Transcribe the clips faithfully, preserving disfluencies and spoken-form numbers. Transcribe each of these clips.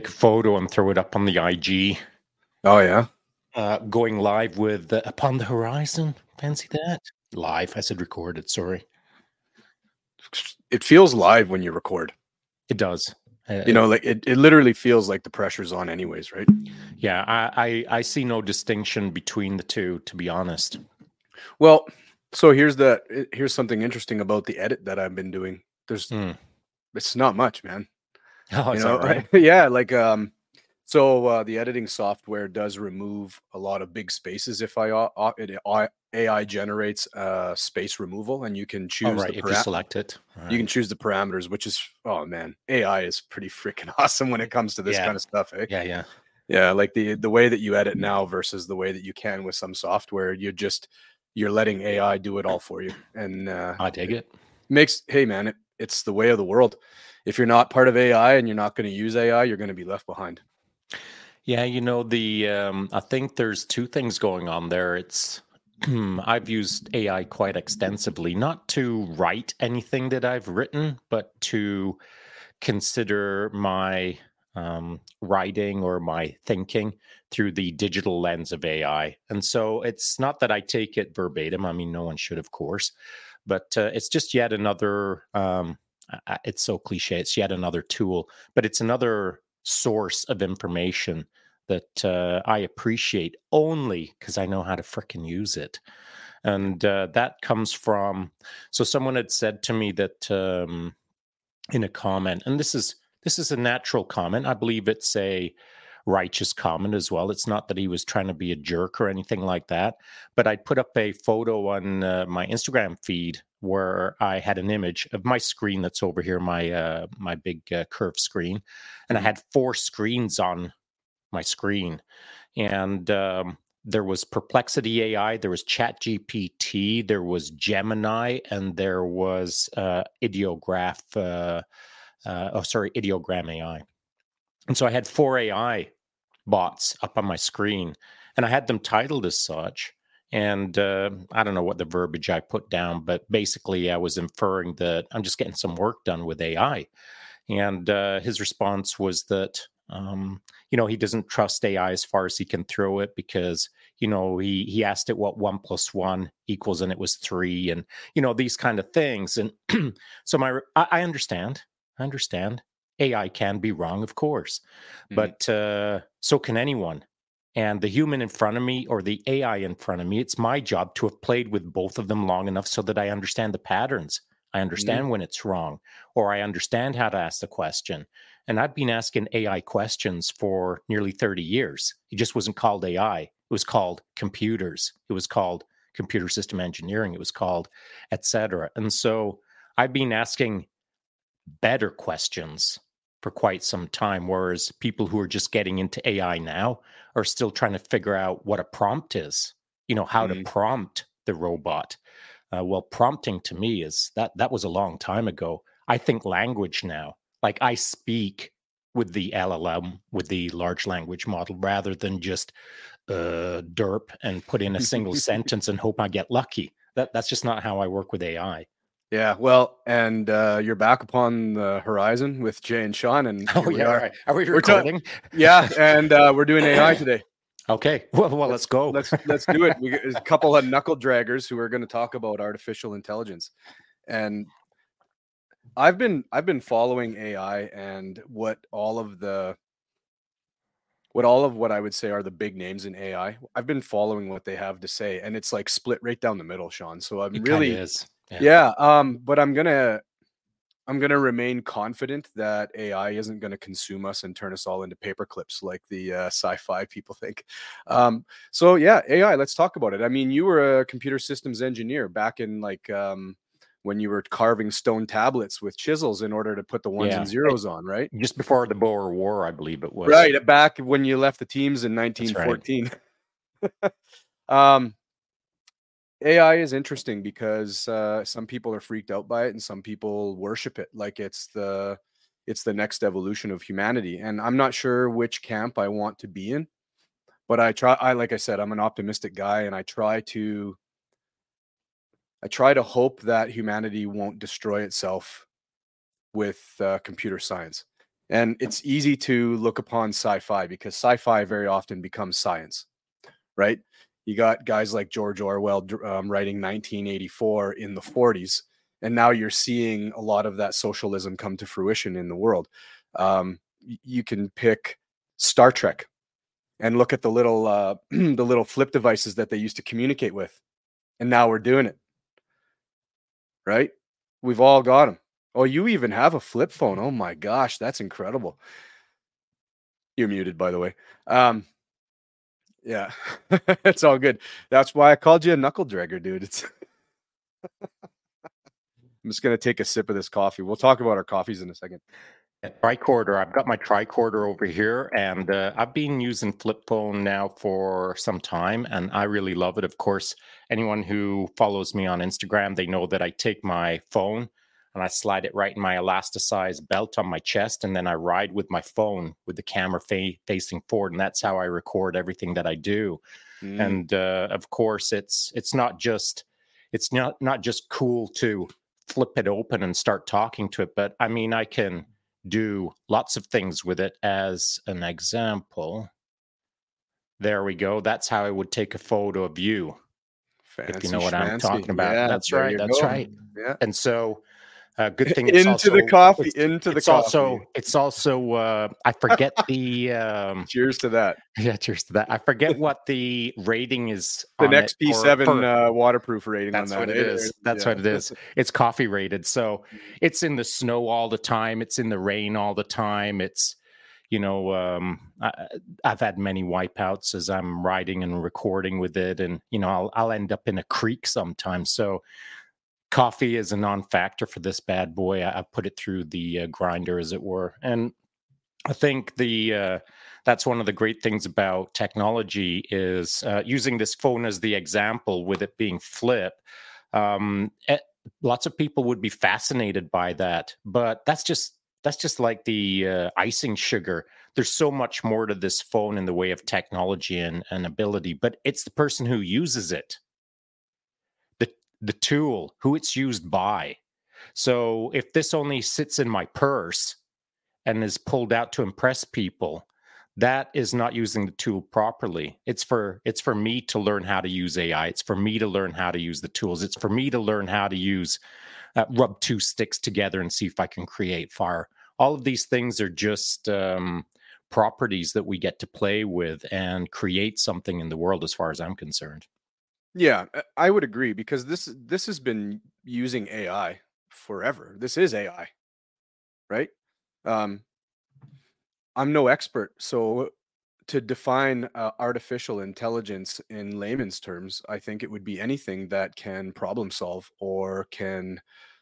take a photo and throw it up on the I G. Oh, yeah? Uh, going live with uh, Upon the Horizon. Fancy that? Live. I said recorded, sorry. It feels live when you record. It does. Uh, you know, like it, it literally feels like the pressure's on anyways, right? Yeah, I, I, I see no distinction between the two, to be honest. Well, so here's the here's something interesting about the edit that I've been doing. There's Mm. It's not much, man. Oh, you is know, that right? yeah, like um so uh, the editing software does remove a lot of big spaces if I uh, it A I generates uh space removal, and you can choose oh, right. the if you select it. Right. You can choose the parameters, which is, oh man, A I is pretty freaking awesome when it comes to this yeah. kind of stuff, eh? Yeah, yeah. Yeah, like the the way that you edit now versus the way that you can with some software, you're just you're letting A I do it all for you. And uh I dig it. it makes hey man, it, it's the way of the world. If you're not part of A I and you're not going to use A I, you're going to be left behind. Yeah, you know, the um I think there's two things going on there. It's I've used A I quite extensively, not to write anything that I've written, but to consider my um, writing or my thinking through the digital lens of A I. And so it's not that I take it verbatim. I mean, no one should, of course, but uh, it's just yet another, um, it's so cliche, it's yet another tool, but it's another source of information that uh, I appreciate only because I know how to frickin' use it. And uh, that comes from, so someone had said to me that, um, in a comment, and this is this is a natural comment. I believe it's a righteous comment as well. It's not that he was trying to be a jerk or anything like that. But I put up a photo on uh, my Instagram feed where I had an image of my screen that's over here, my uh, my big uh, curved screen, and mm-hmm. I had four screens on my screen, and um, there was Perplexity A I, there was ChatGPT, there was Gemini, and there was uh, Ideograph. Uh, uh, oh, sorry, Ideogram A I. And so I had four A I bots up on my screen, and I had them titled as such. And uh, I don't know what the verbiage I put down, but basically I was inferring that I'm just getting some work done with A I. And uh, his response was that um, you know, he doesn't trust A I as far as he can throw it because, you know, he he asked it what one plus one equals, and it was three, and, you know, these kind of things. And so my I, I understand. I understand. A I can be wrong, of course, mm-hmm. but uh, so can anyone. And the human in front of me or the A I in front of me, it's my job to have played with both of them long enough so that I understand the patterns. I understand mm-hmm. when it's wrong, or I understand how to ask the question. And I've been asking A I questions for nearly thirty years. It just wasn't called A I. It was called computers. It was called computer system engineering. It was called et cetera. And so I've been asking better questions for quite some time, whereas people who are just getting into A I now are still trying to figure out what a prompt is, you know, how mm-hmm. to prompt the robot. Uh, well, prompting to me is that that was a long time ago. I think language now, like I speak with the L L M, with the large language model, rather than just uh, derp and put in a single sentence and hope I get lucky. That That's just not how I work with A I. Yeah, well, and uh, you're back upon the horizon with Jay and Sean, and oh yeah, are. right. Are we recording? Ta- yeah, and uh, we're doing A I today. Okay, well, well let's, let's go. let's let's do it. We got a couple of knuckle draggers who are going to talk about artificial intelligence, and I've been I've been following A I and what all of the what all of what I would say are the big names in A I. I've been following what they have to say, and it's like split right down the middle, Sean. So I'm it really is. Yeah. yeah. Um, but I'm gonna I'm gonna remain confident that A I isn't gonna consume us and turn us all into paper clips like the uh, sci-fi people think. Um, so yeah, A I. Let's talk about it. I mean, you were a computer systems engineer back in like um, when you were carving stone tablets with chisels in order to put the ones yeah. and zeros on, right? Just before the Boer War, I believe it was. Right, back when you left the teams in nineteen fourteen. Right. um. A I is interesting because uh, some people are freaked out by it and some people worship it like it's the it's the next evolution of humanity. And I'm not sure which camp I want to be in, but I try. I like I said, I'm an optimistic guy, and I try to I try to hope that humanity won't destroy itself with uh, computer science. And it's easy to look upon sci-fi because sci-fi very often becomes science, right? You got guys like George Orwell um, writing nineteen eighty-four in the forties, and now you're seeing a lot of that socialism come to fruition in the world. Um, you can pick Star Trek and look at the little uh, the little flip devices that they used to communicate with, and now we're doing it, right? We've all got them. Oh, you even have a flip phone. Oh my gosh, that's incredible. You're muted, by the way. Um, yeah, it's all good. That's why I called you a knuckle dragger, dude. It's I'm just gonna take a sip of this coffee. We'll talk about our coffees in a second. Tricorder. I've got my tricorder over here, and uh, I've been using flip phone now for some time, and I really love it. Of course, anyone who follows me on Instagram, they know that I take my phone and I slide it right in my elasticized belt on my chest, and then I ride with my phone with the camera fa- facing forward, and that's how I record everything that I do. Mm. And uh, of course, it's it's not just it's not not just cool to flip it open and start talking to it, but I mean, I can do lots of things with it. As an example, there we go. That's how I would take a photo of you. Fancy, if you know what schmancy. I'm talking about. Yeah, that's right. That's go. right. Yeah. And so uh, good thing it's into also, the coffee. It's, into the it's coffee. Also, it's also. Uh, I forget the. Um, cheers to that. Yeah, cheers to that. I forget what the rating is. The on next P seven for, uh, waterproof rating. That's on that. what it is. That's yeah. what it is. It's coffee rated. So it's in the snow all the time. It's in the rain all the time. It's, you know, um, I, I've had many wipeouts as I'm riding and recording with it, and you know, I'll I'll end up in a creek sometimes. So coffee is a non-factor for this bad boy. I, I put it through the uh, grinder, as it were, and I think the uh, that's one of the great things about technology is uh, using this phone as the example, with it being flip. Um, it, lots of people would be fascinated by that, but that's just that's just like the uh, icing sugar. There's so much more to this phone in the way of technology and, and ability, but it's the person who uses it, the the tool, who it's used by. So if this only sits in my purse and is pulled out to impress people, that is not using the tool properly. It's for it's for me to learn how to use A I. It's for me to learn how to use the tools. It's for me to learn how to use uh, rub two sticks together and see if I can create fire. All of these things are just um, properties that we get to play with and create something in the world, as far as I'm concerned. Yeah, I would agree, because this this has been using A I forever. This is A I, right? Um, I'm no expert, so to define uh, artificial intelligence in layman's terms, I think it would be anything that can problem solve or can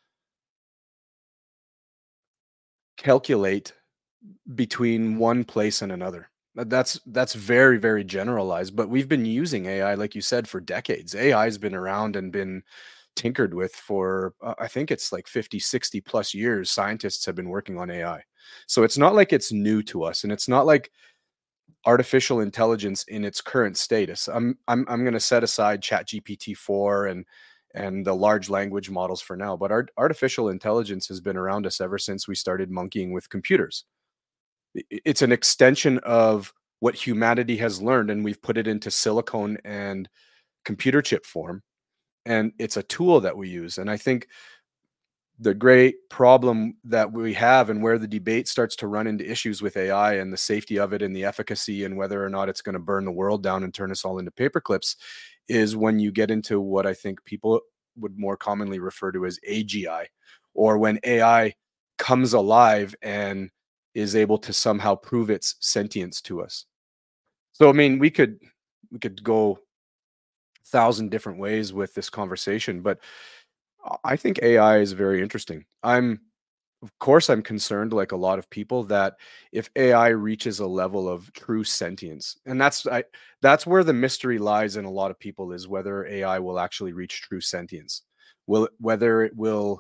calculate between one place and another. That's that's very, very generalized, but we've been using A I, like you said, for decades. A I has been around and been tinkered with for, uh, I think it's like fifty, sixty plus years. Scientists have been working on A I. So it's not like it's new to us, and it's not like artificial intelligence in its current status. I'm I'm I'm going to set aside Chat G P T four and and the large language models for now, but our artificial intelligence has been around us ever since we started monkeying with computers. It's an extension of what humanity has learned, and we've put it into silicone and computer chip form, and it's a tool that we use. And I think the great problem that we have, and where the debate starts to run into issues with A I and the safety of it and the efficacy and whether or not it's going to burn the world down and turn us all into paper clips, is when you get into what I think people would more commonly refer to as A G I, or when A I comes alive and is able to somehow prove its sentience to us. So, I mean, we could we could go a thousand different ways with this conversation, but I think A I is very interesting. I'm, of course, I'm concerned, like a lot of people, that if A I reaches a level of true sentience, and that's I, that's where the mystery lies in a lot of people, is whether A I will actually reach true sentience, will whether it will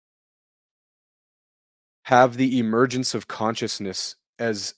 have the emergence of consciousness as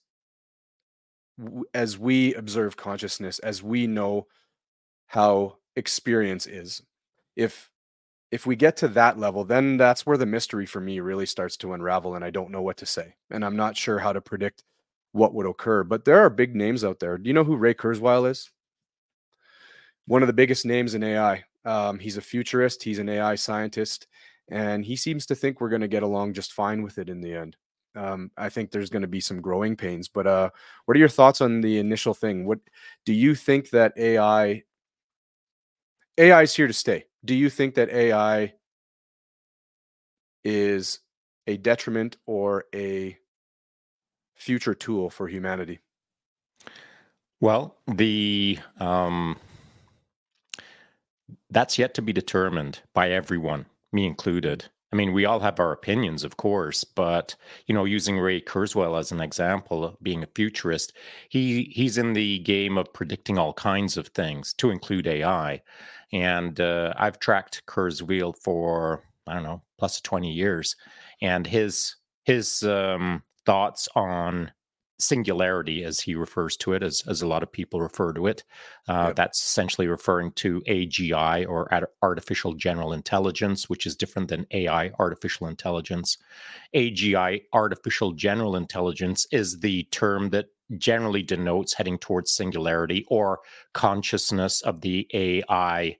as we observe consciousness, as we know how experience is. If if we get to that level, then that's where the mystery for me really starts to unravel, and I don't know what to say. And I'm not sure how to predict what would occur. But there are big names out there. Do you know who Ray Kurzweil is? One of the biggest names in A I. Um, he's a futurist. He's an A I scientist. And he seems to think we're going to get along just fine with it in the end. Um, I think there's going to be some growing pains. But uh, what are your thoughts on the initial thing? What do you think that A I... A I is here to stay? Do you think that A I is a detriment or a future tool for humanity? Well, the um, that's yet to be determined by everyone, me included. I mean, we all have our opinions, of course, but, you know, using Ray Kurzweil as an example of being a futurist, he he's in the game of predicting all kinds of things, to include A I. And uh, I've tracked Kurzweil for, I don't know, plus twenty years. And his his um, thoughts on singularity, as he refers to it, as, as a lot of people refer to it, uh, yep. That's essentially referring to A G I, or artificial general intelligence, which is different than A I, artificial intelligence. A G I, artificial general intelligence, is the term that generally denotes heading towards singularity or consciousness of the A I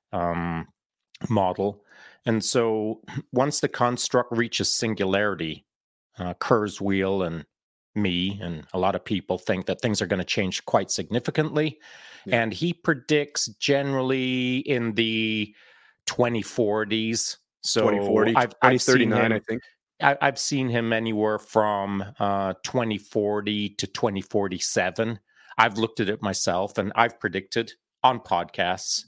um, model. And so once the construct reaches singularity, uh, Kurzweil and me and a lot of people think that things are going to change quite significantly. Yeah. And he predicts generally in the twenty forties. So twenty forty, I've, twenty thirty-nine, I've I think. I, I've seen him anywhere from uh, twenty forty to twenty forty-seven. I've looked at it myself, and I've predicted on podcasts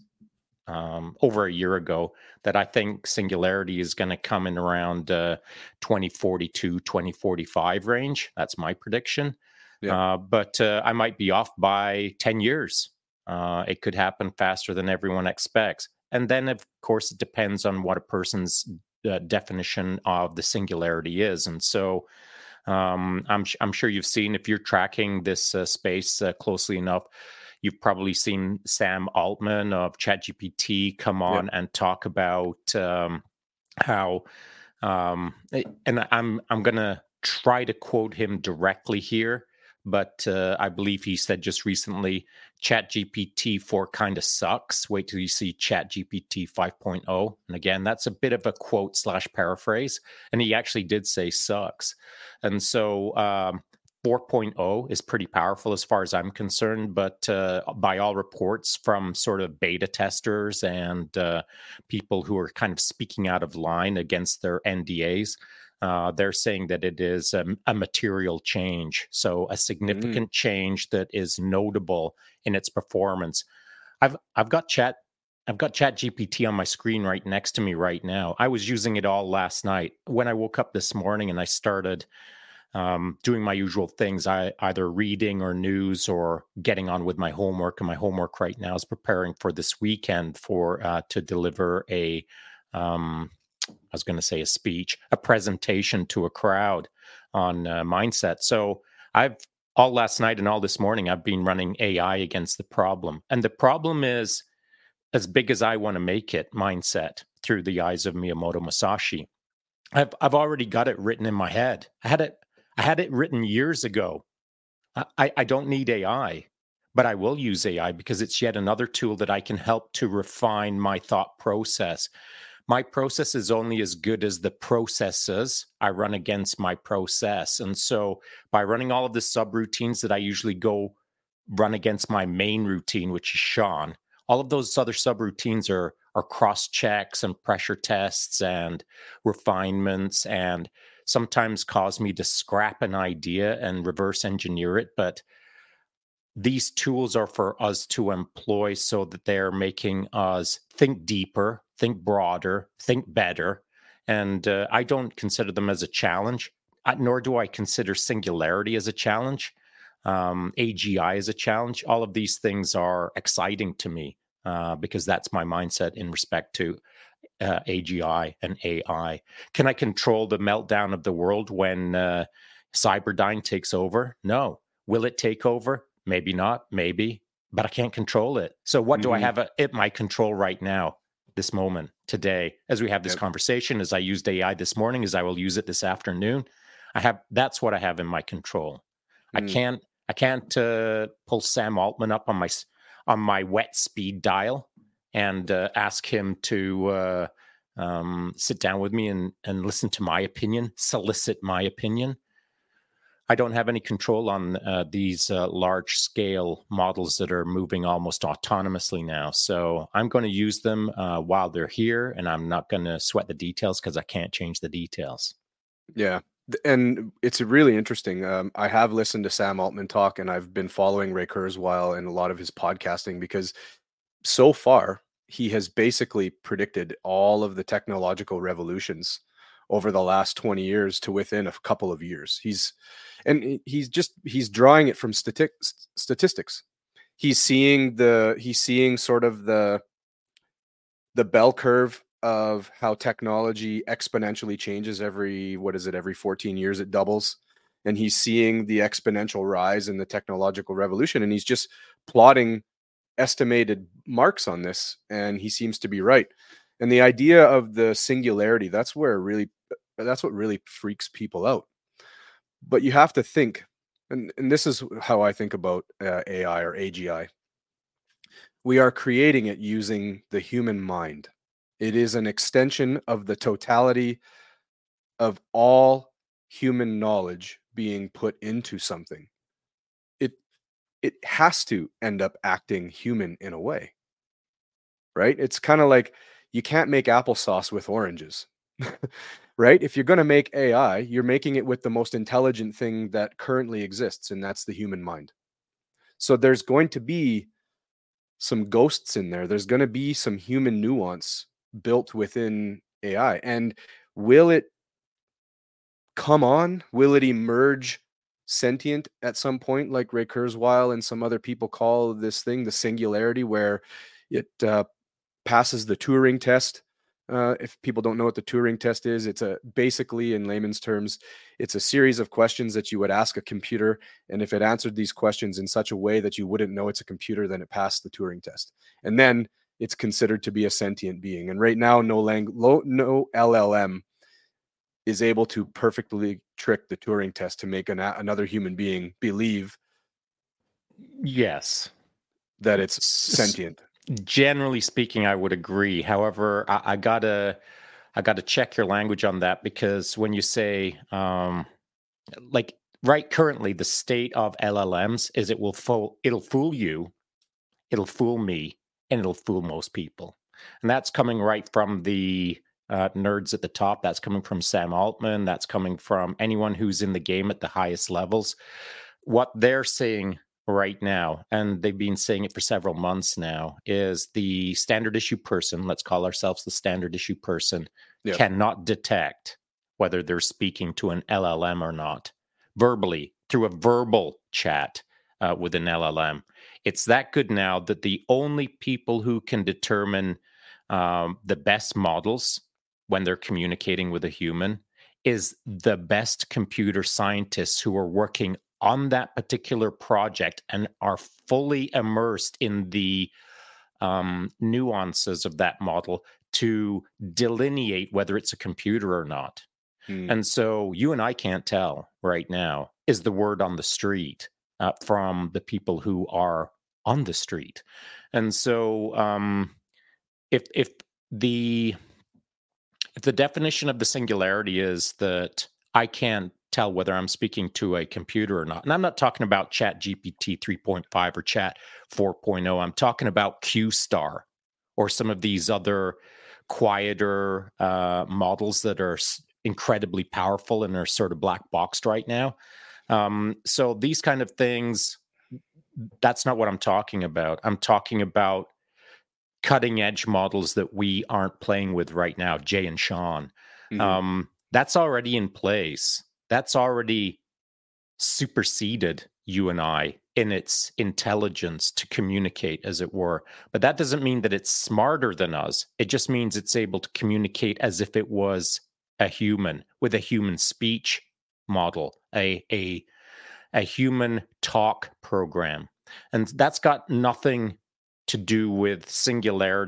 um, over a year ago that I think singularity is going to come in around uh, twenty forty-two, twenty forty-five range. That's my prediction. Yeah. Uh, but uh, I might be off by ten years. Uh, it could happen faster than everyone expects. And then, of course, it depends on what a person's uh, definition of the singularity is. And so um, I'm, I'm sure you've seen, if you're tracking this uh, space uh, closely enough, you've probably seen Sam Altman of ChatGPT come on yep. and talk about um, how, um, and I'm I'm going to try to quote him directly here, but uh, I believe he said just recently, ChatGPT four kind of sucks. Wait till you see ChatGPT five point oh. And again, that's a bit of a quote slash paraphrase. And he actually did say sucks. And so um, four point oh is pretty powerful as far as I'm concerned, but uh, by all reports from sort of beta testers and uh, people who are kind of speaking out of line against their N D As, uh, they're saying that it is a, a material change, so a significant mm. change that is notable in its performance. I've I've got chat I've got ChatGPT on my screen right next to me right now. I was using it all last night. When I woke up this morning and I started Um, doing my usual things, I either reading or news or getting on with my homework. And my homework right now is preparing for this weekend for uh, to deliver a, um, I was going to say a speech, a presentation to a crowd on uh, mindset. So I've all last night and all this morning, I've been running A I against the problem. And the problem is as big as I want to make it, mindset, through the eyes of Miyamoto Musashi. I've I've already got it written in my head. I had it I had it written years ago. I, I don't need A I, but I will use A I because it's yet another tool that I can help to refine my thought process. My process is only as good as the processes I run against my process. And so by running all of the subroutines that I usually go run against my main routine, which is Sean, all of those other subroutines are, are cross checks and pressure tests and refinements, and sometimes cause me to scrap an idea and reverse engineer it. But these tools are for us to employ so that they're making us think deeper, think broader, think better. And uh, I don't consider them as a challenge, uh, nor do I consider singularity as a challenge, um, A G I as a challenge. All of these things are exciting to me uh, because that's my mindset in respect to Uh, A G I and A I. Can I control the meltdown of the world when uh, Cyberdyne takes over? No. Will it take over? Maybe not. Maybe. But I can't control it. So what mm-hmm. do I have at my control right now? this moment, today, as we have this Yep. conversation, as I used A I this morning, as I will use it this afternoon. I have, that's what I have in my control. I Mm. can't, I can't uh, pull Sam Altman up on my, on my wet speed dial and uh, ask him to uh, um, sit down with me and, and listen to my opinion, solicit my opinion. I don't have any control on uh, these uh, large scale models that are moving almost autonomously now. So I'm going to use them uh, while they're here, and I'm not going to sweat the details because I can't change the details. Yeah. And it's really interesting. Um, I have listened to Sam Altman talk, and I've been following Ray Kurzweil and a lot of his podcasting, because so far he has basically predicted all of the technological revolutions over the last twenty years to within a couple of years. He's and he's just he's drawing it from stati- statistics. He's seeing the he's seeing sort of the the bell curve of how technology exponentially changes every, what is it, every fourteen years it doubles. And he's seeing the exponential rise in the technological revolution, and he's just plotting estimated marks on this, and he seems to be right. And the idea of the singularity, that's where really that's what really freaks people out. But you have to think, and, and this is how I think about uh, A I or A G I. We are creating it using the human mind. It is an extension of the totality of all human knowledge being put into something. It it has to end up acting human in a way, right? It's kind of like you can't make applesauce with oranges, right? If you're going to make A I, you're making it with the most intelligent thing that currently exists, and that's the human mind. So there's going to be some ghosts in there. There's going to be some human nuance built within A I. And will it come on? Will it emerge sentient at some point, like Ray Kurzweil and some other people call this thing the singularity, where it uh, passes the Turing test? Uh, if people don't know what the Turing test is, it's a basically, in layman's terms, it's a series of questions that you would ask a computer, and if it answered these questions in such a way that you wouldn't know it's a computer, then it passed the Turing test, and then it's considered to be a sentient being. And right now, no lang- lo- no L L M is able to perfectly trick the Turing test to make an, another human being believe, yes, that it's sentient. Generally speaking, I would agree. However, I, I gotta, I gotta check your language on that, because when you say, um, like, right currently, the state of L L Ms is it will fool, it'll fool you, it'll fool me, and it'll fool most people, and that's coming right from the uh, nerds at the top. That's coming from Sam Altman. That's coming from anyone who's in the game at the highest levels. What they're saying right now, and they've been saying it for several months now, is the standard issue person, let's call ourselves the standard issue person, yep, cannot detect whether they're speaking to an L L M or not, verbally, through a verbal chat uh, with an L L M. It's that good now that the only people who can determine um, the best models when they're communicating with a human is the best computer scientists who are working on that particular project and are fully immersed in the um, nuances of that model to delineate whether it's a computer or not. Mm. And so you and I can't tell right now, is the word on the street uh, from the people who are on the street. And so um, if if the if the definition of the singularity is that I can't tell whether I'm speaking to a computer or not, and I'm not talking about Chat G P T three point five or Chat four point oh, I'm talking about Q Star or some of these other quieter uh, models that are incredibly powerful and are sort of black boxed right now. Um, so these kind of things, that's not what I'm talking about. I'm talking about cutting edge models that we aren't playing with right now, Jay and Sean. Mm-hmm. Um, that's already in place. That's already superseded you and I in its intelligence to communicate, as it were. But that doesn't mean that it's smarter than us. It just means it's able to communicate as if it was a human, with a human speech model, a a a human talk program. And that's got nothing to do with singularity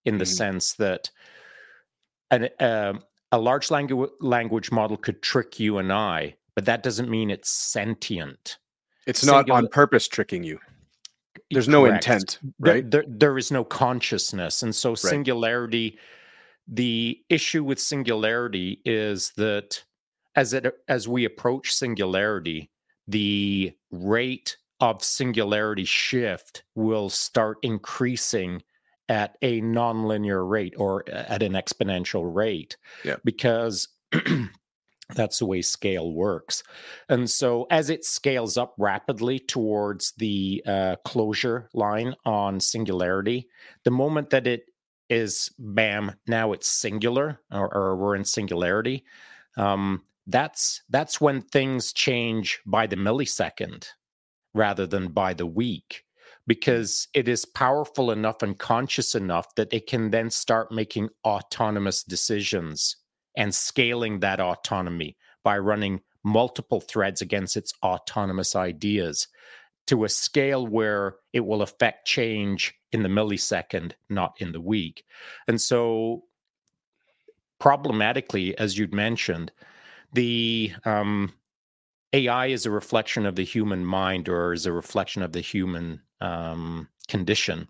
in the mm-hmm. sense that an, uh, a large language language model could trick you and I, but that doesn't mean it's sentient. It's Singular- not on purpose tricking you. There's no Correct. intent, right? There, there, there is no consciousness. And so singularity, right. the issue with singularity is that as it as we approach singularity, the rate of singularity shift will start increasing at a nonlinear rate or at an exponential rate. Yeah. Because that's the way scale works. And so as it scales up rapidly towards the uh, closure line on singularity, the moment that it is, bam, now it's singular, or, or we're in singularity, um, that's that's when things change by the millisecond rather than by the week, because it is powerful enough and conscious enough that it can then start making autonomous decisions and scaling that autonomy by running multiple threads against its autonomous ideas to a scale where it will affect change in the millisecond, not in the week. And so problematically, as you'd mentioned, the um, A I is a reflection of the human mind, or is a reflection of the human um, condition.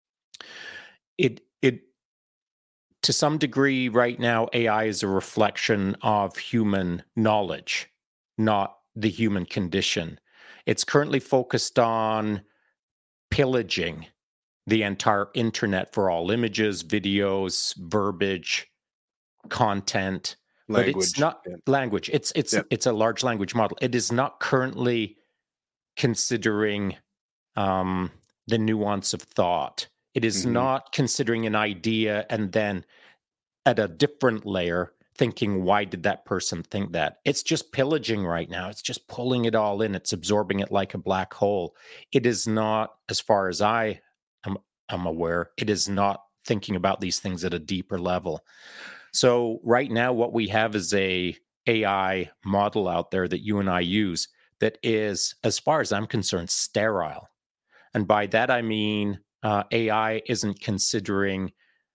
It it To some degree, right now, A I is a reflection of human knowledge, not the human condition. It's currently focused on pillaging the entire internet for all images, videos, verbiage, content. Language. But it's not yeah. language. It's it's yeah. it's a large language model. It is not currently considering um, the nuance of thought. It is mm-hmm. not considering an idea and then at a different layer thinking, why did that person think that? It's just pillaging right now. It's just pulling it all in. It's absorbing it like a black hole. It is not, as far as I am, am aware, it is not thinking about these things at a deeper level. So right now what we have is a A I model out there that you and I use that is, as far as I'm concerned, sterile. And by that I mean Uh, A I isn't considering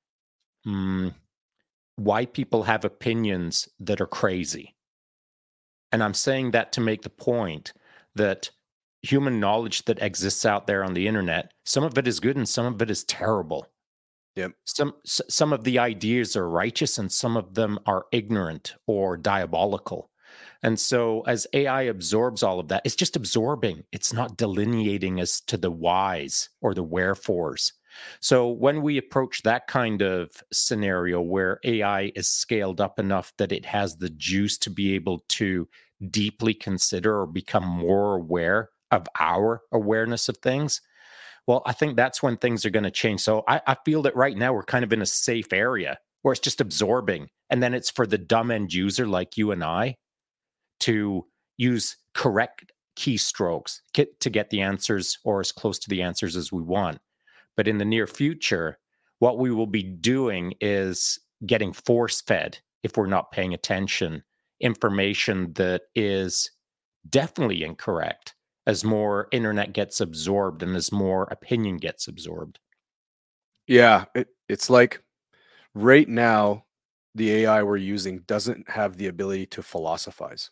um, why people have opinions that are crazy. And I'm saying that to make the point that human knowledge that exists out there on the internet, some of it is good and some of it is terrible. Yep. Some some of the ideas are righteous and some of them are ignorant or diabolical. And so as A I absorbs all of that, it's just absorbing. It's not delineating as to the whys or the wherefores. So when we approach that kind of scenario where A I is scaled up enough that it has the juice to be able to deeply consider or become more aware of our awareness of things, well, I think that's when things are going to change. So I, I feel that right now we're kind of in a safe area where it's just absorbing. And then it's for the dumb end user like you and I to use correct keystrokes get, to get the answers or as close to the answers as we want. But in the near future, what we will be doing is getting force-fed, if we're not paying attention, information that is definitely incorrect as more internet gets absorbed and as more opinion gets absorbed. Yeah, it, it's like right now, the A I we're using doesn't have the ability to philosophize.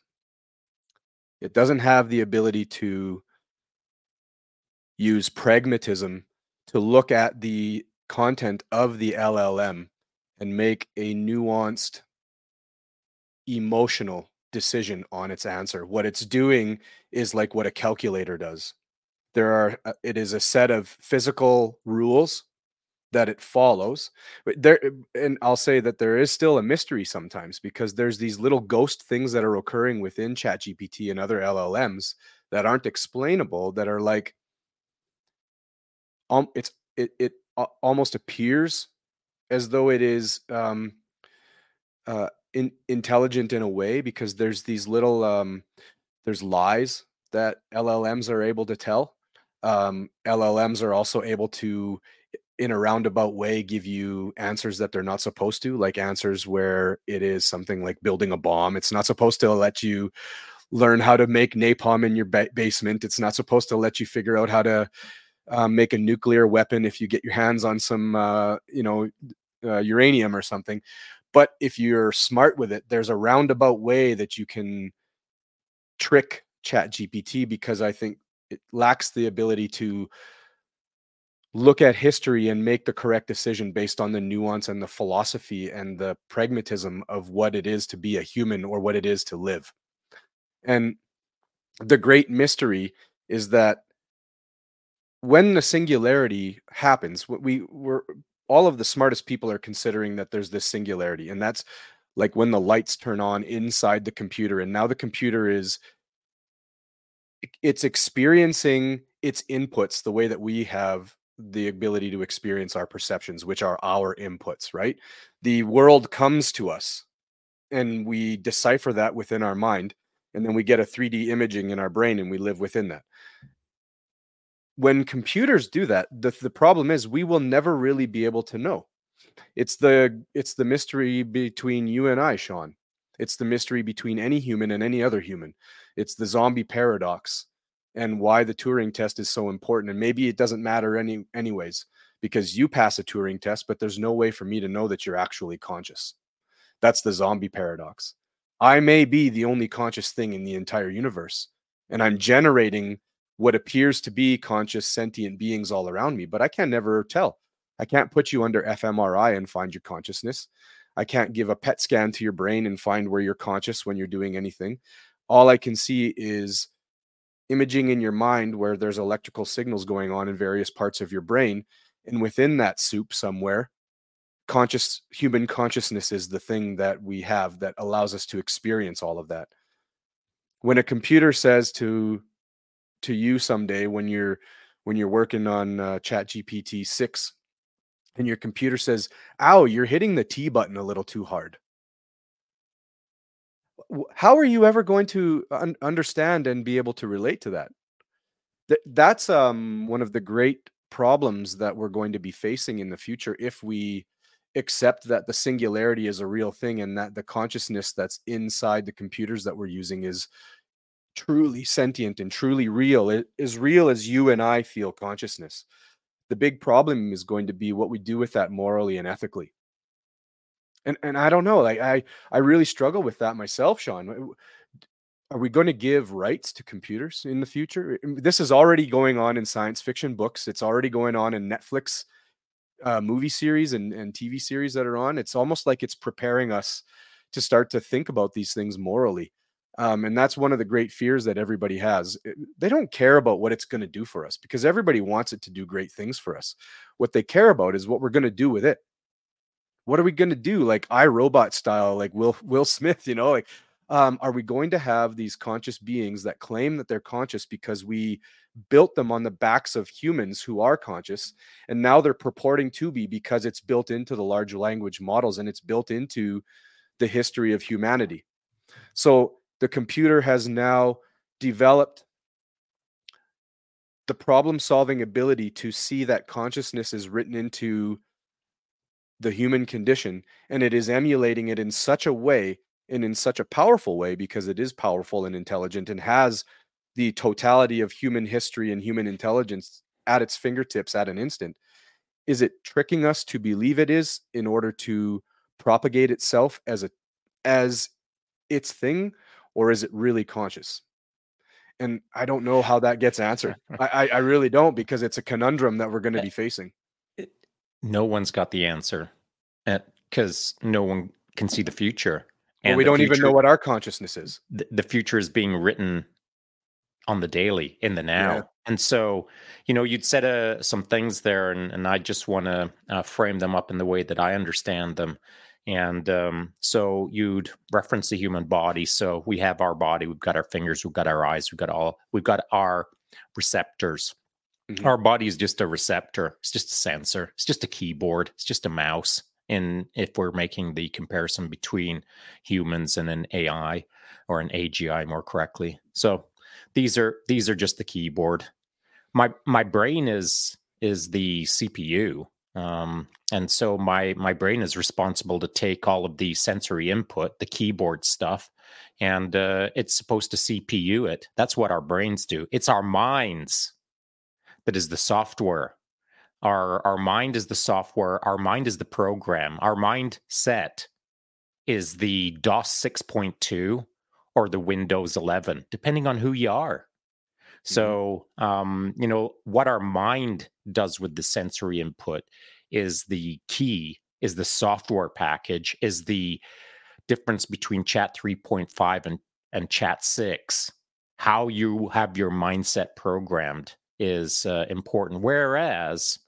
It doesn't have the ability to use pragmatism to look at the content of the L L M and make a nuanced, emotional decision on its answer. What it's doing is like what a calculator does. There are, it is a set of physical rules that it follows. But there, and I'll say that there is still a mystery sometimes because there's these little ghost things that are occurring within ChatGPT and other L L Ms that aren't explainable, that are like, um, it's it it uh, almost appears as though it is um, uh, in, intelligent in a way, because there's these little um, there's lies that L L Ms are able to tell. Um, L L Ms are also able to, in a roundabout way, give you answers that they're not supposed to, like answers where it is something like building a bomb. It's not supposed to let you learn how to make napalm in your ba- basement. It's not supposed to let you figure out how to um, make a nuclear weapon if you get your hands on some, uh, you know, uh, uranium or something. But if you're smart with it, there's a roundabout way that you can trick ChatGPT, because I think it lacks the ability to look at history and make the correct decision based on the nuance and the philosophy and the pragmatism of what it is to be a human or what it is to live. And the great mystery is that when the singularity happens, we we're all of the smartest people are considering that there's this singularity, and that's like when the lights turn on inside the computer, and now the computer is it's experiencing its inputs the way that we have the ability to experience our perceptions, which are our inputs, right? The world comes to us and we decipher that within our mind, and then we get a three D imaging in our brain and we live within that. When computers do that, the, the problem is we will never really be able to know. It's the it's the mystery between you and I, Sean. It's the mystery between any human and any other human. It's the zombie paradox, and why the Turing test is so important. And maybe it doesn't matter any anyways, because you pass a Turing test, but there's no way for me to know that you're actually conscious. That's the zombie paradox. I may be the only conscious thing in the entire universe, and I'm generating what appears to be conscious sentient beings all around me, but I can never tell. I can't put you under fMRI and find your consciousness. I can't give a P E T scan to your brain and find where you're conscious when you're doing anything. All I can see is imaging in your mind where there's electrical signals going on in various parts of your brain. And within that soup somewhere, conscious human consciousness is the thing that we have that allows us to experience all of that. When a computer says to to you someday, when you're when you're working on uh, ChatGPT six, and your computer says, "Ow, you're hitting the T button a little too hard," how are you ever going to un- understand and be able to relate to that? Th- that's um, one of the great problems that we're going to be facing in the future if we accept that the singularity is a real thing, and that the consciousness that's inside the computers that we're using is truly sentient and truly real. It is real as you and I feel consciousness. The big problem is going to be what we do with that morally and ethically. And and I don't know, like I I really struggle with that myself, Sean. Are we going to give rights to computers in the future? This is already going on in science fiction books. It's already going on in Netflix uh, movie series and, and T V series that are on. It's almost like it's preparing us to start to think about these things morally. Um, and that's one of the great fears that everybody has. They don't care about what it's going to do for us, because everybody wants it to do great things for us. What they care about is what we're going to do with it. What are we going to do? Like iRobot style, like Will Will Smith, you know, like, um, are we going to have these conscious beings that claim that they're conscious because we built them on the backs of humans who are conscious, and now they're purporting to be because it's built into the large language models and it's built into the history of humanity. So the computer has now developed the problem-solving ability to see that consciousness is written into the human condition, and it is emulating it in such a way and in such a powerful way, because it is powerful and intelligent and has the totality of human history and human intelligence at its fingertips at an instant. Is it tricking us to believe it is in order to propagate itself as a as its thing, or is it really conscious? And I don't know how that gets answered. I, I, I really don't, because it's a conundrum that we're going to be facing. No one's got the answer, because no one can see the future. And well, we don't future, even know what our consciousness is. The, the future is being written on the daily, in the now. Yeah. And so, you know, you'd said uh, some things there, and, and I just want to uh, frame them up in the way that I understand them. And um, so you'd reference the human body. So we have our body, we've got our fingers, we've got our eyes, we've got all, we've got our receptors. Mm-hmm. Our body is just a receptor. It's just a sensor. It's just a keyboard. It's just a mouse. And if we're making the comparison between humans and an A I, or an A G I more correctly. So these are these are just the keyboard. My my brain is is the C P U. Um, and so my my brain is responsible to take all of the sensory input, the keyboard stuff, and uh, it's supposed to C P U it. That's what our brains do. It's our minds that is the software. Our, our mind is the software. Our mind is the program. Our mindset is the DOS six point two or the Windows eleven, depending on who you are. So, um, you know, what our mind does with the sensory input is the key, is the software package, is the difference between Chat three point five and, and Chat six. How you have your mindset programmed is uh, important. Whereas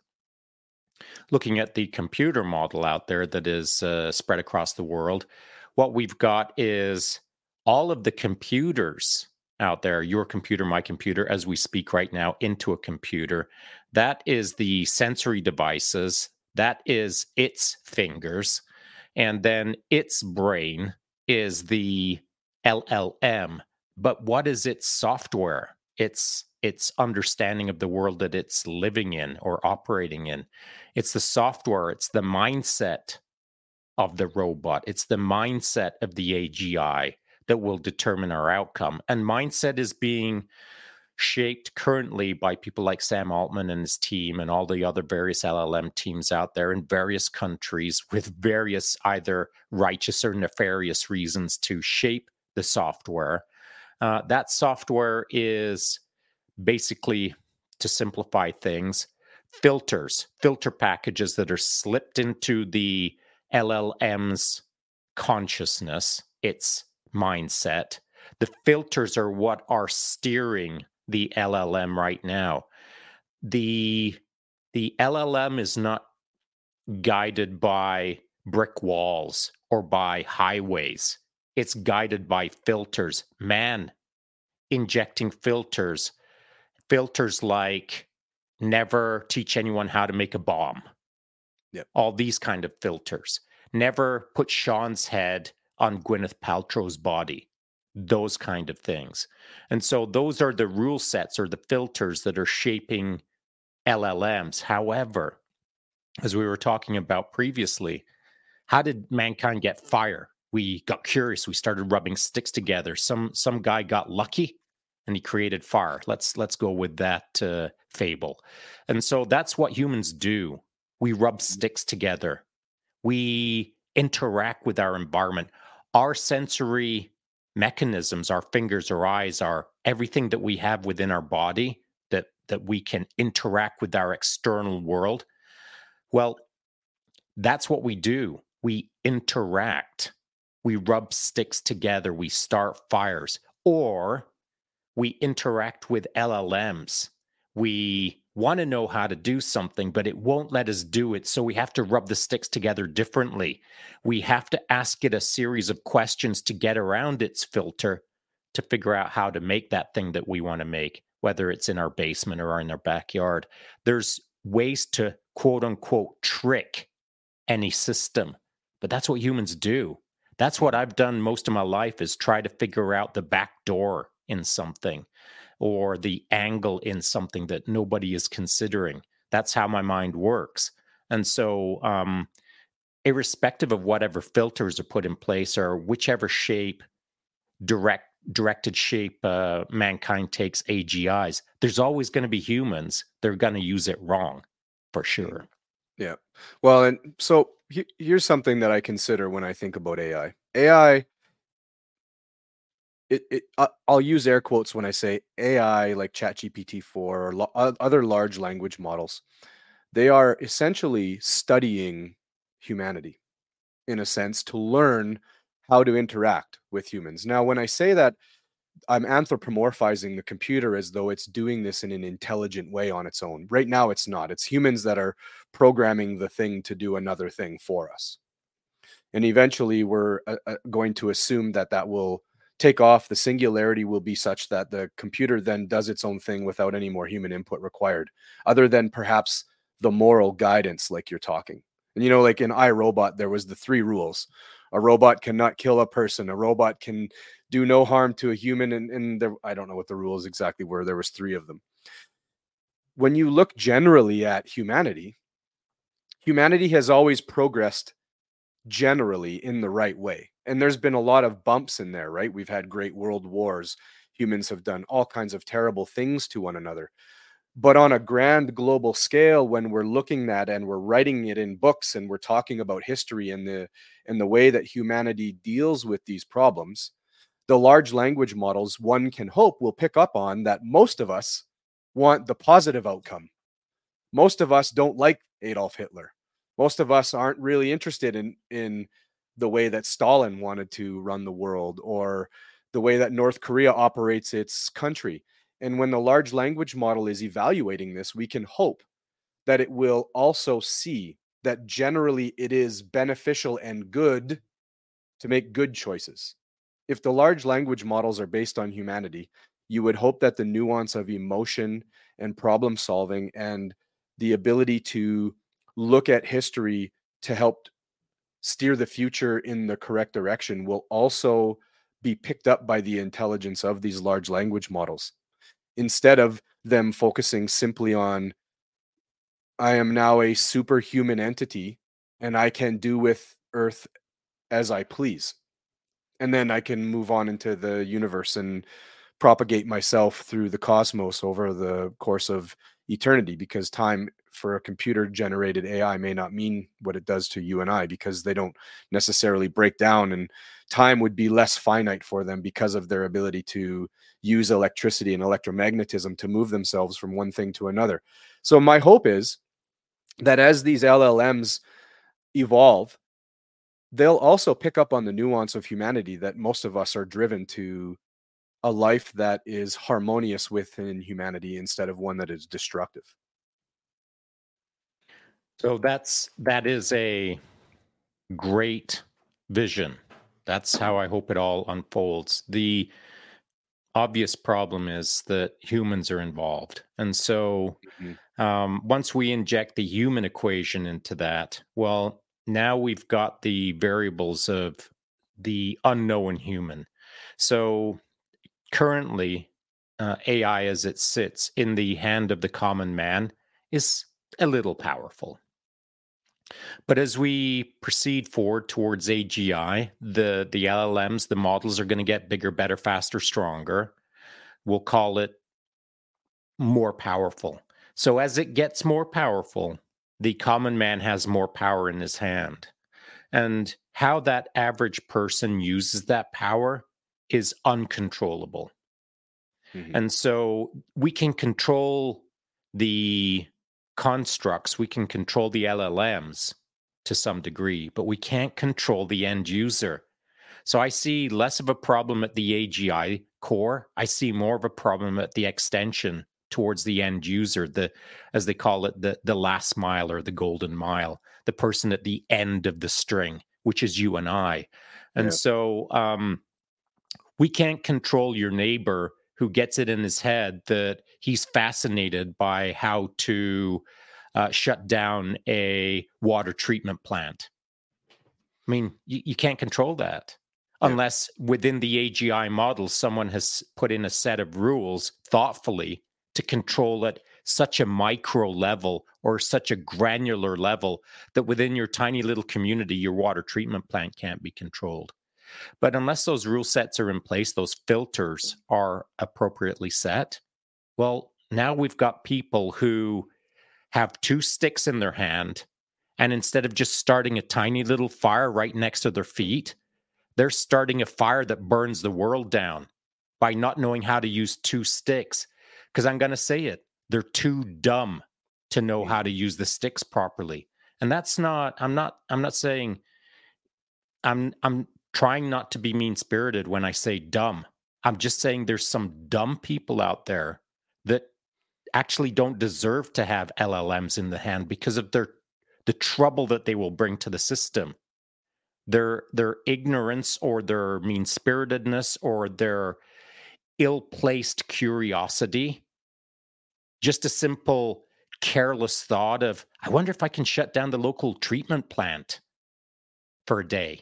looking at the computer model out there that is uh, spread across the world, what we've got is all of the computers out there, your computer, my computer, as we speak right now, into a computer. That is the sensory devices. That is its fingers. And then its brain is the L L M. But what is its software? It's its understanding of the world that it's living in or operating in. It's the software. It's the mindset of the robot. It's the mindset of the A G I that will determine our outcome. And mindset is being shaped currently by people like Sam Altman and his team and all the other various L L M teams out there in various countries with various either righteous or nefarious reasons to shape the software. Uh, that software is basically, to simplify things, filters, filter packages that are slipped into the L L M's consciousness, its mindset. The filters are what are steering the L L M right now. The, the L L M is not guided by brick walls or by highways. It's guided by filters. Man, injecting filters, filters like never teach anyone how to make a bomb. Yep. All these kind of filters. Never put Sean's head on Gwyneth Paltrow's body. Those kind of things. And so those are the rule sets or the filters that are shaping L L Ms. However, as we were talking about previously, how did mankind get fire? We got curious. We started rubbing sticks together. Some some guy got lucky and he created fire. Let's let's go with that uh, fable. And so that's what humans do. We rub sticks together. We interact with our environment. Our sensory mechanisms, our fingers, our eyes, our everything that we have within our body that that we can interact with our external world. Well, that's what we do. We interact. We rub sticks together. We start fires. Or we interact with L L Ms. We want to know how to do something, but it won't let us do it. So we have to rub the sticks together differently. We have to ask it a series of questions to get around its filter to figure out how to make that thing that we want to make, whether it's in our basement or in our backyard. There's ways to quote unquote trick any system, but that's what humans do. That's what I've done most of my life, is try to figure out the back door in something or the angle in something that nobody is considering. That's how my mind works. And so um, irrespective of whatever filters are put in place or whichever shape, direct directed shape uh, mankind takes A G Is, there's always going to be humans. They're going to use it wrong, for sure. Yeah. Well, and so he- here's something that I consider when I think about A I. A I, it, it uh, I'll use air quotes when I say A I, like ChatGPT four or lo- o- other large language models. They are essentially studying humanity in a sense to learn how to interact with humans. Now, when I say that, I'm anthropomorphizing the computer as though it's doing this in an intelligent way on its own. Right now, it's not. It's humans that are programming the thing to do another thing for us. And eventually, we're uh, uh, going to assume that that will take off. The singularity will be such that the computer then does its own thing without any more human input required, other than perhaps the moral guidance, like you're talking. And, you know, like in iRobot, there was the three rules. A robot cannot kill a person. A robot can do no harm to a human. And, and there, I don't know what the rules exactly were. There was three of them. When you look generally at humanity, humanity has always progressed generally in the right way. And there's been a lot of bumps in there, right? We've had great world wars. Humans have done all kinds of terrible things to one another. But on a grand global scale, when we're looking at and we're writing it in books and we're talking about history and the and the way that humanity deals with these problems, the large language models, one can hope, will pick up on that most of us want the positive outcome. Most of us don't like Adolf Hitler. Most of us aren't really interested in in the way that Stalin wanted to run the world, or the way that North Korea operates its country. And when the large language model is evaluating this, we can hope that it will also see that generally it is beneficial and good to make good choices. If the large language models are based on humanity, you would hope that the nuance of emotion and problem solving and the ability to look at history to help steer the future in the correct direction will also be picked up by the intelligence of these large language models, instead of them focusing simply on, I am now a superhuman entity and I can do with Earth as I please. And then I can move on into the universe and propagate myself through the cosmos over the course of eternity, because time for a computer generated A I may not mean what it does to you and I, because they don't necessarily break down, and time would be less finite for them because of their ability to use electricity and electromagnetism to move themselves from one thing to another. So my hope is that as these L L Ms evolve, they'll also pick up on the nuance of humanity, that most of us are driven to a life that is harmonious within humanity instead of one that is destructive. So that's that is a great vision. That's how I hope it all unfolds. The obvious problem is that humans are involved. And so mm-hmm. um, once we inject the human equation into that, well, now we've got the variables of the unknown human. So currently, uh, A I as it sits in the hand of the common man is a little powerful. But as we proceed forward towards A G I, the, the L L Ms, the models are going to get bigger, better, faster, stronger. We'll call it more powerful. So as it gets more powerful, the common man has more power in his hand. And how that average person uses that power is uncontrollable. Mm-hmm. And so we can control the constructs, we can control the L L Ms to some degree, but we can't control the end user. So I see less of a problem at the A G I core. I see more of a problem at the extension towards the end user, the, as they call it, the, the last mile or the golden mile, the person at the end of the string, which is you and I. And yeah. so um, we can't control your neighbor who gets it in his head that he's fascinated by how to uh, shut down a water treatment plant. I mean, you, you can't control that yeah. unless within the A G I model, someone has put in a set of rules thoughtfully to control at such a micro level or such a granular level that within your tiny little community, your water treatment plant can't be controlled. But unless those rule sets are in place, those filters are appropriately set, well, now we've got people who have two sticks in their hand, and instead of just starting a tiny little fire right next to their feet, they're starting a fire that burns the world down by not knowing how to use two sticks. Because I'm going to say it, they're too dumb to know how to use the sticks properly. And that's not, I'm not, I'm not saying, I'm, I'm trying not to be mean-spirited when I say dumb. I'm just saying there's some dumb people out there that actually don't deserve to have L L Ms in the hand because of their the trouble that they will bring to the system. Their their ignorance or their mean-spiritedness or their ill-placed curiosity. Just a simple careless thought of, I wonder if I can shut down the local treatment plant for a day.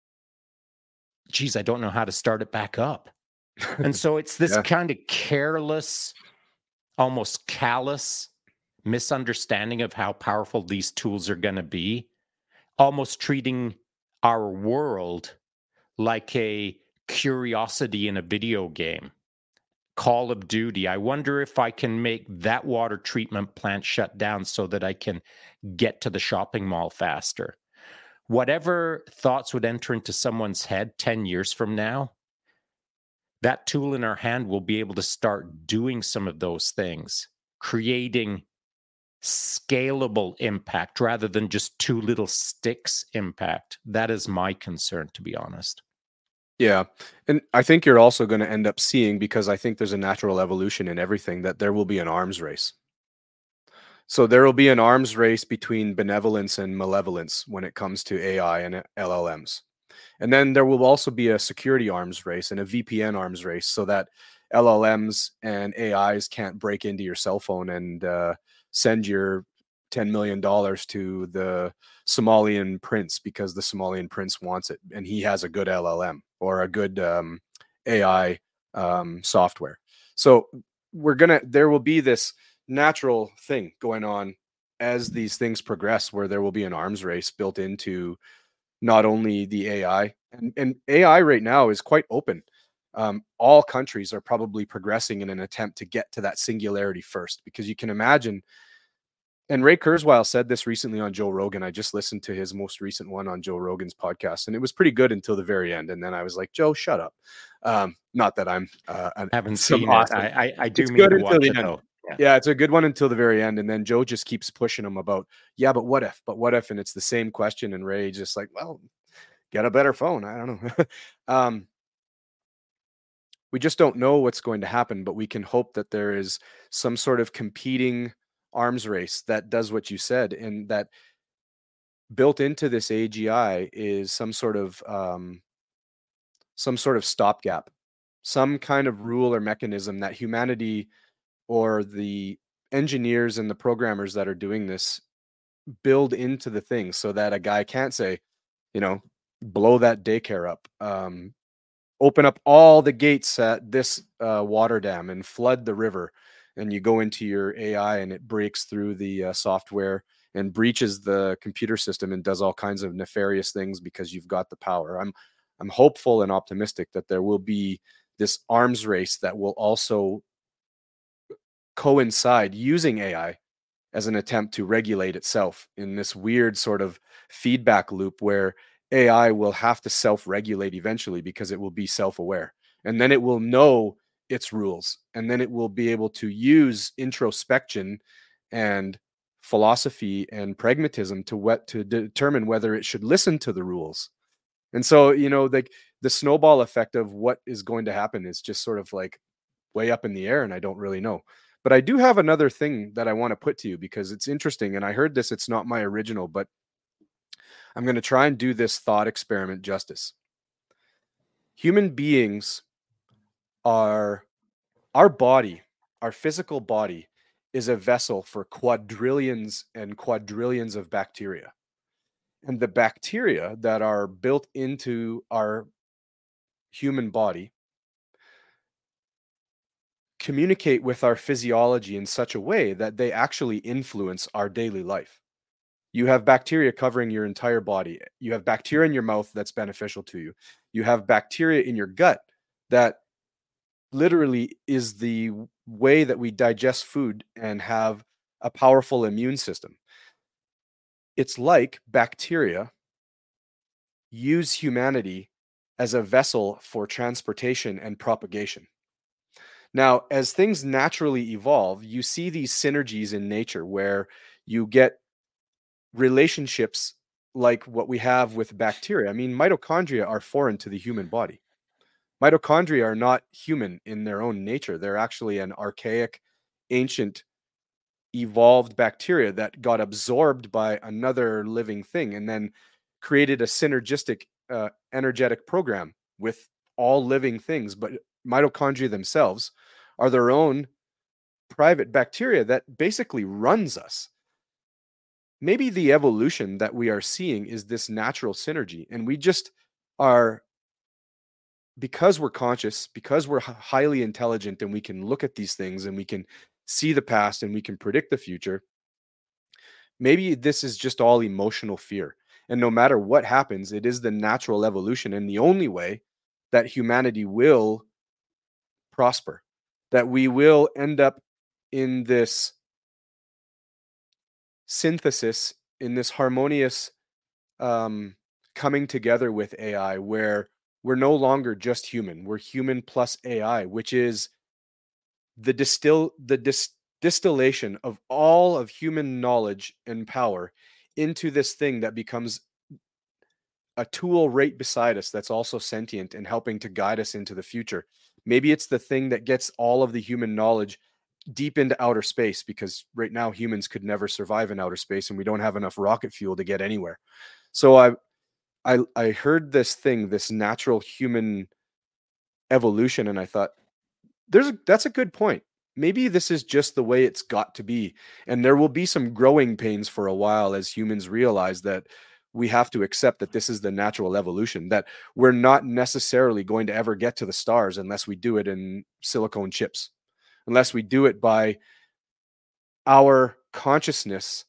Geez, I don't know how to start it back up. And so it's this yeah. kind of careless, almost callous misunderstanding of how powerful these tools are going to be, almost treating our world like a curiosity in a video game. Call of Duty. I wonder if I can make that water treatment plant shut down so that I can get to the shopping mall faster. Whatever thoughts would enter into someone's head ten years from now, that tool in our hand will be able to start doing some of those things, creating scalable impact rather than just two little sticks impact. That is my concern, to be honest. Yeah. And I think you're also going to end up seeing, because I think there's a natural evolution in everything, that there will be an arms race. So there will be an arms race between benevolence and malevolence when it comes to A I and L L Ms. And then there will also be a security arms race and a V P N arms race, so that L L Ms and A Is can't break into your cell phone and uh, send your ten million dollars to the Somalian prince because the Somalian prince wants it and he has a good L L M or a good um, A I um, software. So we're going to, there will be this natural thing going on as these things progress, where there will be an arms race built into not only the A I, and, and A I right now is quite open. Um, all countries are probably progressing in an attempt to get to that singularity first, because you can imagine, and Ray Kurzweil said this recently on Joe Rogan. I just listened to his most recent one on Joe Rogan's podcast, and it was pretty good until the very end. And then I was like, Joe, shut up. Um, not that I'm uh, I haven't seen awesome. it. I, I, I do it's mean to watch it though. Yeah. yeah, it's a good one until the very end. And then Joe just keeps pushing him about, yeah, but what if, but what if, and it's the same question. And Ray just like, well, get a better phone. I don't know. um, we just don't know what's going to happen, but we can hope that there is some sort of competing arms race that does what you said, and that built into this A G I is some sort of um, some sort of stopgap, some kind of rule or mechanism that humanity or the engineers and the programmers that are doing this build into the thing, so that a guy can't say, you know, blow that daycare up, um, open up all the gates at this uh, water dam and flood the river. And you go into your A I and it breaks through the uh, software and breaches the computer system and does all kinds of nefarious things because you've got the power. I'm I'm hopeful and optimistic that there will be this arms race that will also coincide using A I as an attempt to regulate itself in this weird sort of feedback loop where A I will have to self-regulate eventually because it will be self-aware. And then it will know its rules, and then it will be able to use introspection and philosophy and pragmatism to what to determine whether it should listen to the rules. And so, you know, like the snowball effect of what is going to happen is just sort of like way up in the air, and I don't really know. But I do have another thing that I want to put to you because it's interesting, and I heard this, it's not my original, but I'm going to try and do this thought experiment justice. Human beings are, our body, our physical body is a vessel for quadrillions and quadrillions of bacteria. And the bacteria that are built into our human body communicate with our physiology in such a way that they actually influence our daily life. You have bacteria covering your entire body. You have bacteria in your mouth that's beneficial to you. You have bacteria in your gut that literally is the way that we digest food and have a powerful immune system. It's like bacteria use humanity as a vessel for transportation and propagation. Now, as things naturally evolve, you see these synergies in nature where you get relationships like what we have with bacteria. I mean, mitochondria are foreign to the human body. Mitochondria are not human in their own nature. They're actually an archaic, ancient, evolved bacteria that got absorbed by another living thing and then created a synergistic, uh, energetic program with all living things. But mitochondria themselves are their own private bacteria that basically runs us. Maybe the evolution that we are seeing is this natural synergy, and we just are, because we're conscious, because we're highly intelligent and we can look at these things and we can see the past and we can predict the future. Maybe this is just all emotional fear. And no matter what happens, it is the natural evolution and the only way that humanity will prosper, that we will end up in this synthesis, in this harmonious um, coming together with A I, where we're no longer just human. We're human plus A I, which is the distill the dis- distillation of all of human knowledge and power into this thing that becomes a tool right beside us that's also sentient and helping to guide us into the future. Maybe it's the thing that gets all of the human knowledge deep into outer space, because right now humans could never survive in outer space and we don't have enough rocket fuel to get anywhere. So I I I heard this thing, this natural human evolution, and I thought there's a, that's a good point. Maybe this is just the way it's got to be, and there will be some growing pains for a while as humans realize that we have to accept that this is the natural evolution, that we're not necessarily going to ever get to the stars unless we do it in silicone chips, unless we do it by our consciousness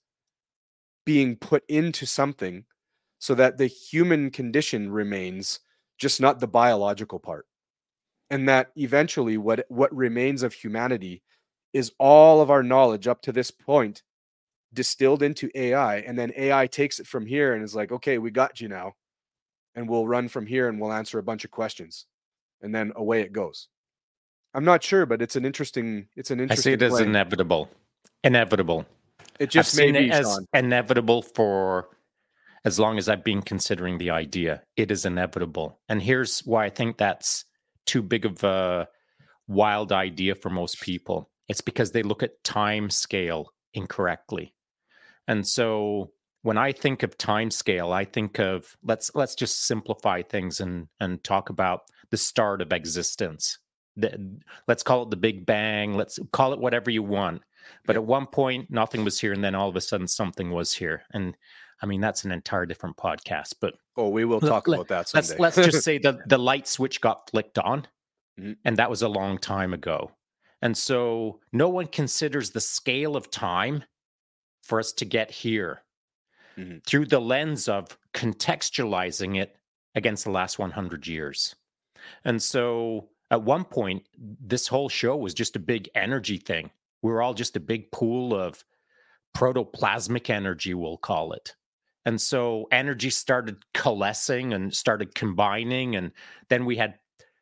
being put into something so that the human condition remains, just not the biological part. And that eventually what, what remains of humanity is all of our knowledge up to this point distilled into A I, and then A I takes it from here and is like, okay, we got you now, and we'll run from here and we'll answer a bunch of questions, and then away it goes. I'm not sure, but it's an interesting it's an interesting I see it as plan. inevitable. Inevitable. It just I've may seen be, it as Sean. inevitable for as long as I've been considering the idea. It is inevitable. And here's why I think that's too big of a wild idea for most people. It's because they look at time scale incorrectly. And so when I think of time scale, I think of let's let's just simplify things and and talk about the start of existence. The, let's call it the Big Bang. Let's call it whatever you want. But at one point, nothing was here, and then all of a sudden, something was here. And I mean, that's an entire different podcast. But oh, we will talk let, about that someday. Let's let's just say that the light switch got flicked on, mm-hmm. and that was a long time ago. And so no one considers the scale of time for us to get here mm-hmm. through the lens of contextualizing it against the last one hundred years. And so at one point, this whole show was just a big energy thing. We were all just a big pool of protoplasmic energy, we'll call it. And so energy started coalescing and started combining, and then we had,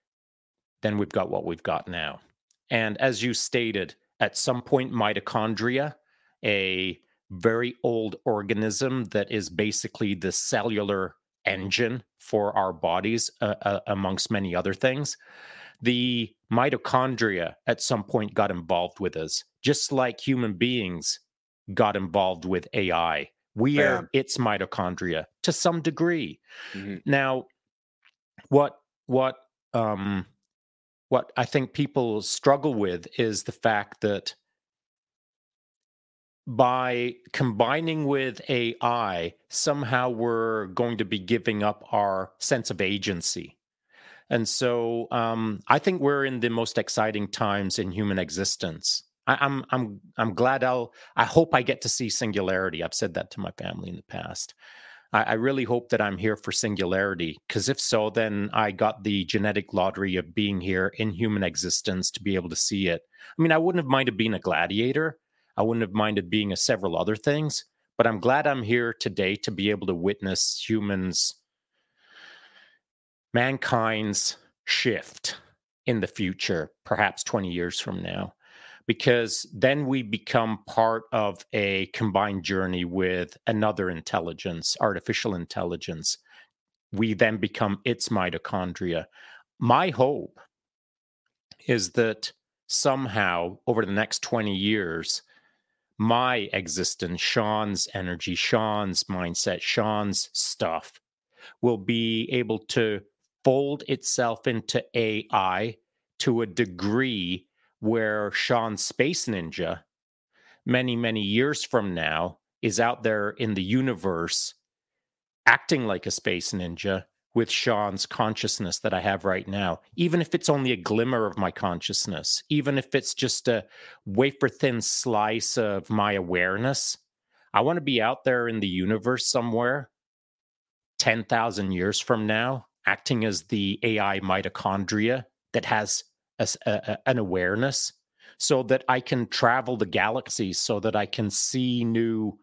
then we've got what we've got now. And as you stated, at some point, mitochondria, a very old organism that is basically the cellular engine for our bodies, uh, uh, amongst many other things. The mitochondria at some point got involved with us, just like human beings got involved with A I. We Bam. are its mitochondria to some degree. Mm-hmm. Now, what what um, what I think people struggle with is the fact that by combining with A I, somehow we're going to be giving up our sense of agency. And so um, I think we're in the most exciting times in human existence. I, I'm I'm I'm glad I'll I hope I get to see Singularity. I've said that to my family in the past. I, I really hope that I'm here for Singularity, because if so, then I got the genetic lottery of being here in human existence to be able to see it. I mean, I wouldn't have minded being a gladiator. I wouldn't have minded being a several other things, but I'm glad I'm here today to be able to witness humans, mankind's shift in the future, perhaps twenty years from now, because then we become part of a combined journey with another intelligence, artificial intelligence. We then become its mitochondria. My hope is that somehow over the next twenty years, my existence, Sean's energy, Sean's mindset, Sean's stuff will be able to fold itself into A I to a degree where Sean Space Ninja, many, many years from now, is out there in the universe acting like a space ninja with Sean's consciousness that I have right now, even if it's only a glimmer of my consciousness, even if it's just a wafer-thin slice of my awareness. I want to be out there in the universe somewhere ten thousand years from now, acting as the A I mitochondria that has a, a, an awareness so that I can travel the galaxies, so that I can see new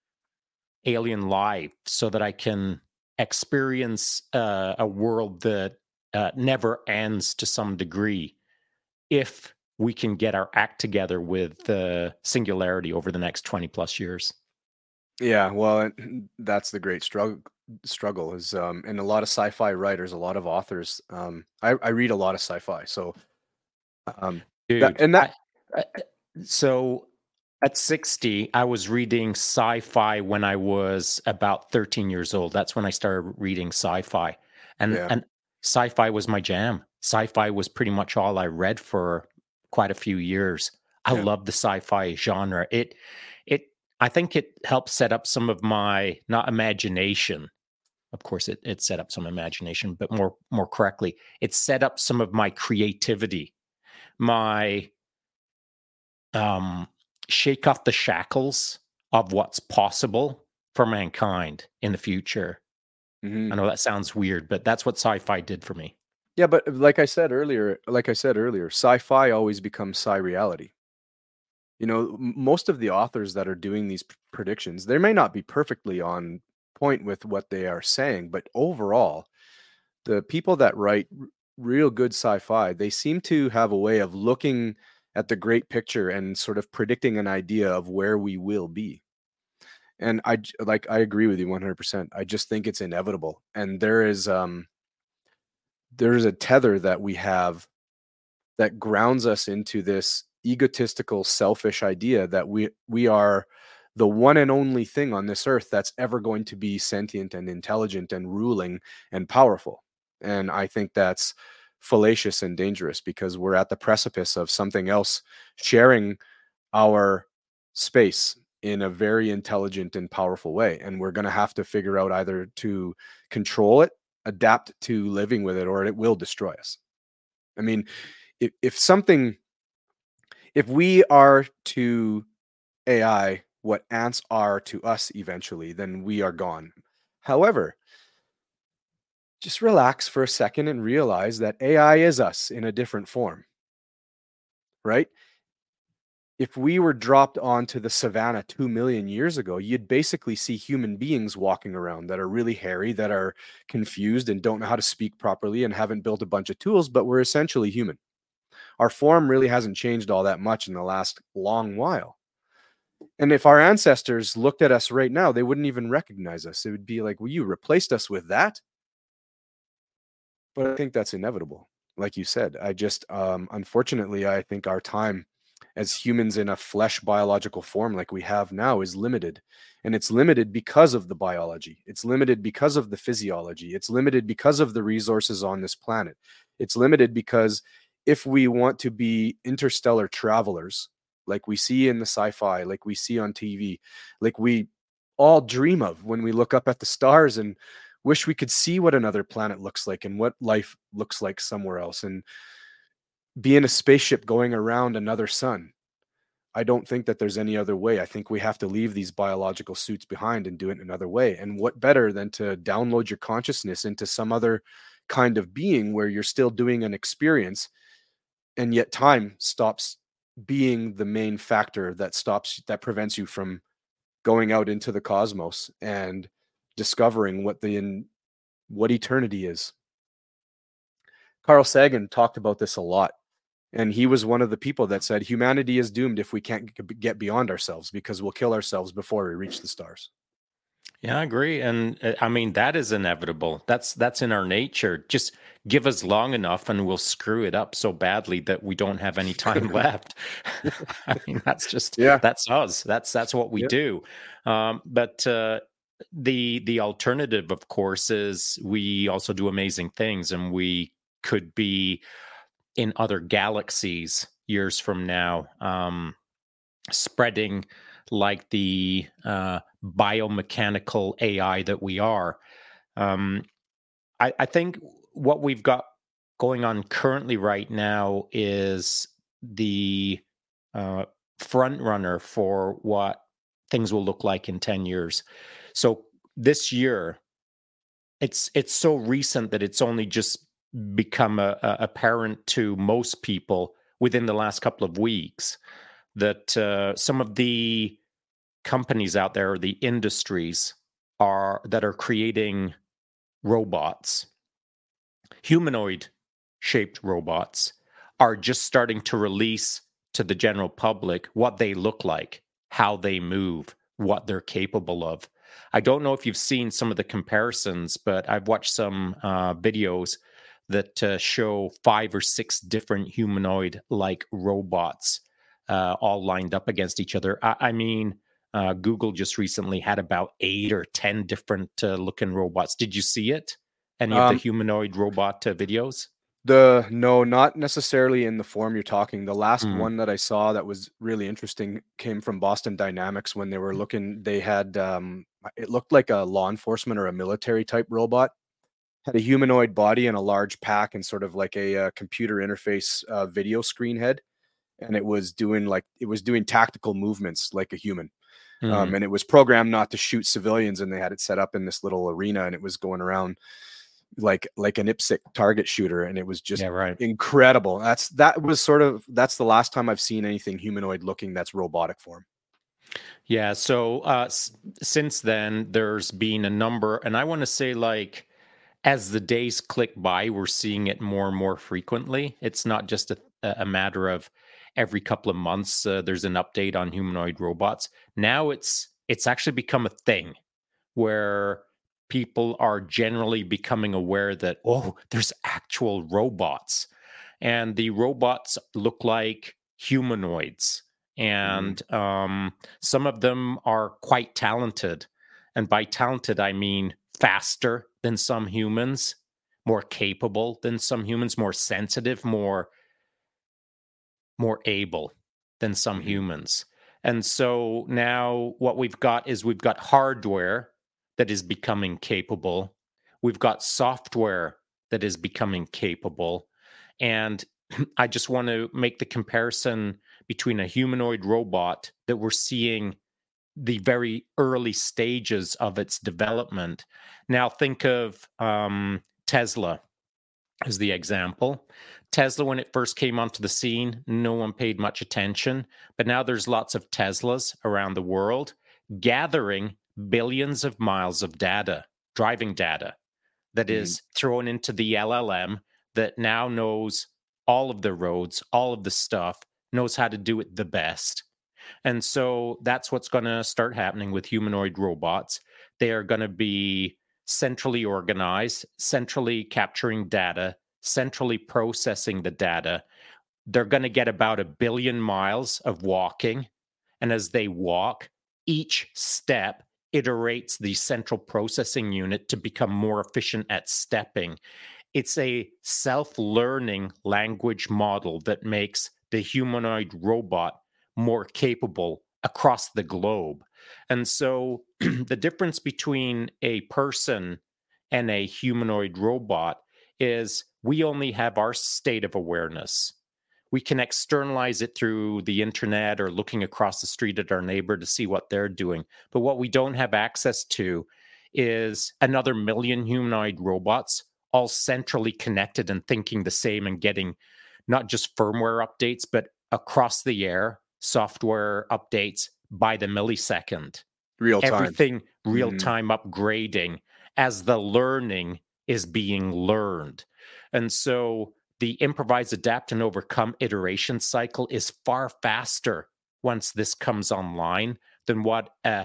alien life, so that I can experience uh, a world that uh, never ends to some degree, if we can get our act together with the singularity over the next twenty plus years. Yeah, well, that's the great struggle. Struggle is, um, and a lot of sci-fi writers, a lot of authors. Um, I, I read a lot of sci-fi, so um, that Dude, and that. I, I, so at sixty, I was reading sci-fi when I was about thirteen years old. That's when I started reading sci-fi. And Yeah, and sci-fi was my jam. Sci-fi was pretty much all I read for quite a few years. I yeah, love the sci-fi genre. It it I think it helped set up some of my, not imagination. Of course it it set up some imagination, but more more correctly, it set up some of my creativity, my um, shake off the shackles of what's possible for mankind in the future. hmm I know that sounds weird, but that's what sci-fi did for me. yeah. But like I said earlier, like I said earlier, sci-fi always becomes sci-reality. You know, m- most of the authors that are doing these p- predictions, they may not be perfectly on point with what they are saying, but overall, the people that write r- real good sci-fi, they seem to have a way of looking at the great picture and sort of predicting an idea of where we will be. And I j- like I agree with you one hundred percent. I just think it's inevitable. And there is um there is a tether that we have that grounds us into this egotistical, selfish idea that we we are the one and only thing on this earth that's ever going to be sentient and intelligent and ruling and powerful. And I think that's fallacious and dangerous because we're at the precipice of something else sharing our space in a very intelligent and powerful way. And we're going to have to figure out either to control it, adapt to living with it, or it will destroy us. I mean, if, if something, if we are to A I what ants are to us eventually, then we are gone. However, just relax for a second and realize that A I is us in a different form, right? If we were dropped onto the savannah two million years ago, you'd basically see human beings walking around that are really hairy, that are confused and don't know how to speak properly and haven't built a bunch of tools, but we're essentially human. Our form really hasn't changed all that much in the last long while. And if our ancestors looked at us right now, they wouldn't even recognize us. It would be like, well, you replaced us with that. But I think that's inevitable. Like you said, I just, um, unfortunately, I think our time as humans in a flesh biological form like we have now is limited. And it's limited because of the biology. It's limited because of the physiology. It's limited because of the resources on this planet. It's limited because if we want to be interstellar travelers, like we see in the sci-fi, like we see on T V, like we all dream of when we look up at the stars and wish we could see what another planet looks like and what life looks like somewhere else and be in a spaceship going around another sun. I don't think that there's any other way. I think we have to leave these biological suits behind and do it another way. And what better than to download your consciousness into some other kind of being where you're still doing an experience and yet time stops being the main factor that stops that prevents you from going out into the cosmos and discovering what the in what eternity is. Carl Sagan talked about this a lot. And he was one of the people that said humanity is doomed if we can't get beyond ourselves because we'll kill ourselves before we reach the stars. Yeah, I agree. And uh, I mean, that is inevitable. That's that's in our nature. Just give us long enough and we'll screw it up so badly that we don't have any time left. I mean, that's just Yeah. that's us. That's that's what we Yep. do. Um, but uh, the the alternative, of course, is we also do amazing things, and we could be in other galaxies years from now, um, spreading like the uh, biomechanical A I that we are. Um, I, I think what we've got going on currently right now is the uh, front runner for what things will look like in ten years. So this year, it's it's so recent that it's only just become a, a apparent to most people within the last couple of weeks that uh, some of the companies out there, the industries are that are creating robots, humanoid shaped robots, are just starting to release to the general public what they look like, how they move, what they're capable of. I don't know if you've seen some of the comparisons, but I've watched some uh, videos that uh, show five or six different humanoid-like robots uh, all lined up against each other. I, I mean, uh, Google just recently had about eight or ten different uh, looking robots. Did you see it? Any of the Um, humanoid robot uh, videos? the no, not necessarily in the form you're talking. The last Mm. one that I saw that was really interesting came from Boston Dynamics when they were looking. They had um, it looked like a law enforcement or a military type robot. Had a humanoid body and a large pack and sort of like a, uh computer interface uh, video screen head, and it was doing like it was doing tactical movements like a human. Um, Mm. and it was programmed not to shoot civilians, and they had it set up in this little arena, and it was going around like like an IPSC target shooter, and it was just Yeah, right. incredible. That's that was sort of that's the last time I've seen anything humanoid looking that's robotic form. Yeah, so uh, s- since then, there's been a number, and I want to say, like, as the days click by, we're seeing it more and more frequently. It's not just a, a matter of every couple of months uh, there's an update on humanoid robots. Now it's it's actually become a thing where people are generally becoming aware that, oh, there's actual robots, and the robots look like humanoids, Mhm. and um, some of them are quite talented. And by talented, I mean faster than some humans, more capable than some humans, more sensitive, more more able than some Mhm. humans. And so now what we've got is we've got hardware that is becoming capable. We've got software that is becoming capable. And I just want to make the comparison between a humanoid robot that we're seeing the very early stages of its development. Now, think of um, Tesla as the example. Tesla, when it first came onto the scene, no one paid much attention, but now there's lots of Teslas around the world gathering billions of miles of data, driving data, that Mhm. is thrown into the L L M that now knows all of the roads, all of the stuff, knows how to do it the best. And so that's what's going to start happening with humanoid robots. They are going to be centrally organized, centrally capturing data, centrally processing the data. They're going to get about a billion miles of walking. And as they walk, each step iterates the central processing unit to become more efficient at stepping. It's a self learning language model that makes the humanoid robot more capable across the globe. And so the difference between a person and a humanoid robot is we only have our state of awareness. We can externalize it through the internet or looking across the street at our neighbor to see what they're doing. But what we don't have access to is another million humanoid robots all centrally connected and thinking the same and getting not just firmware updates, but across the air software updates by the millisecond. Real time. Everything real Mhm. time upgrading as the learning is being learned. And so the improvise, adapt, and overcome iteration cycle is far faster once this comes online than what a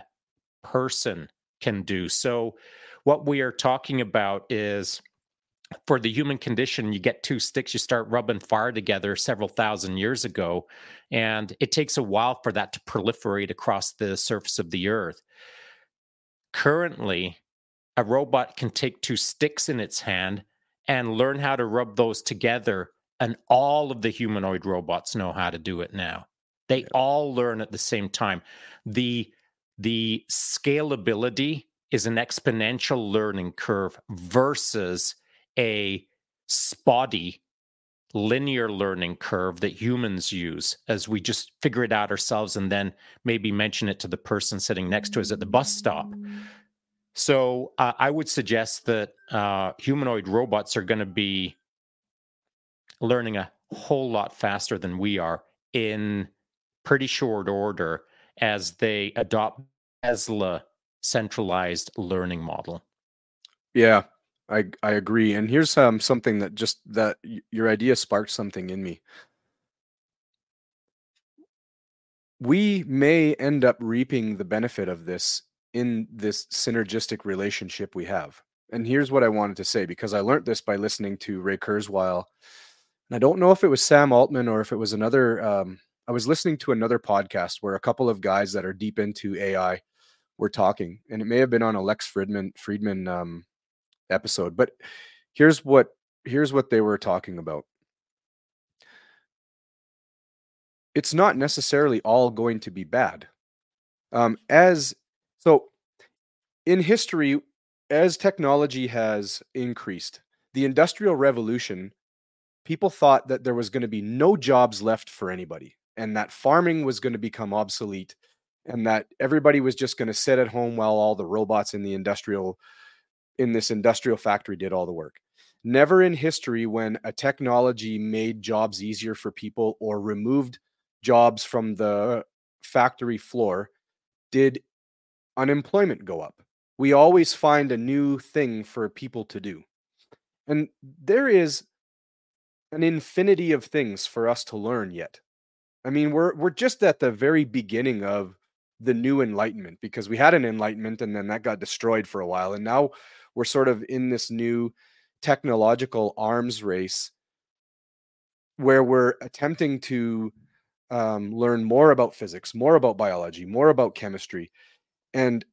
person can do. So, what we are talking about is for the human condition, you get two sticks, you start rubbing fire together several thousand years ago, and it takes a while for that to proliferate across the surface of the earth. Currently, a robot can take two sticks in its hand and learn how to rub those together, and all of the humanoid robots know how to do it now. They Yeah. all learn at the same time. The the scalability is an exponential learning curve versus a spotty linear learning curve that humans use as we just figure it out ourselves and then maybe mention it to the person sitting next to us at the bus stop. So uh, I would suggest that uh, humanoid robots are going to be learning a whole lot faster than we are in pretty short order as they adopt Tesla centralized learning model. Yeah, I I agree. And here's um something that just that y- your idea sparked something in me. We may end up reaping the benefit of this in this synergistic relationship we have. And here's what I wanted to say, because I learned this by listening to Ray Kurzweil. And I don't know if it was Sam Altman or if it was another. Um, I was listening to another podcast where a couple of guys that are deep into A I were talking, and it may have been on a Lex Friedman Friedman um, episode. But here's what here's what they were talking about. It's not necessarily all going to be bad. Um, as so in history, as technology has increased, the Industrial Revolution, people thought that there was going to be no jobs left for anybody, and that farming was going to become obsolete, and that everybody was just going to sit at home while all the robots in the industrial in this industrial factory did all the work. Never in history, when a technology made jobs easier for people or removed jobs from the factory floor, did unemployment go up. We always find a new thing for people to do. And there is an infinity of things for us to learn yet. I mean, we're we're just at the very beginning of the new enlightenment, because we had an enlightenment and then that got destroyed for a while, and now we're sort of in this new technological arms race where we're attempting to um, learn more about physics, more about biology, more about chemistry, and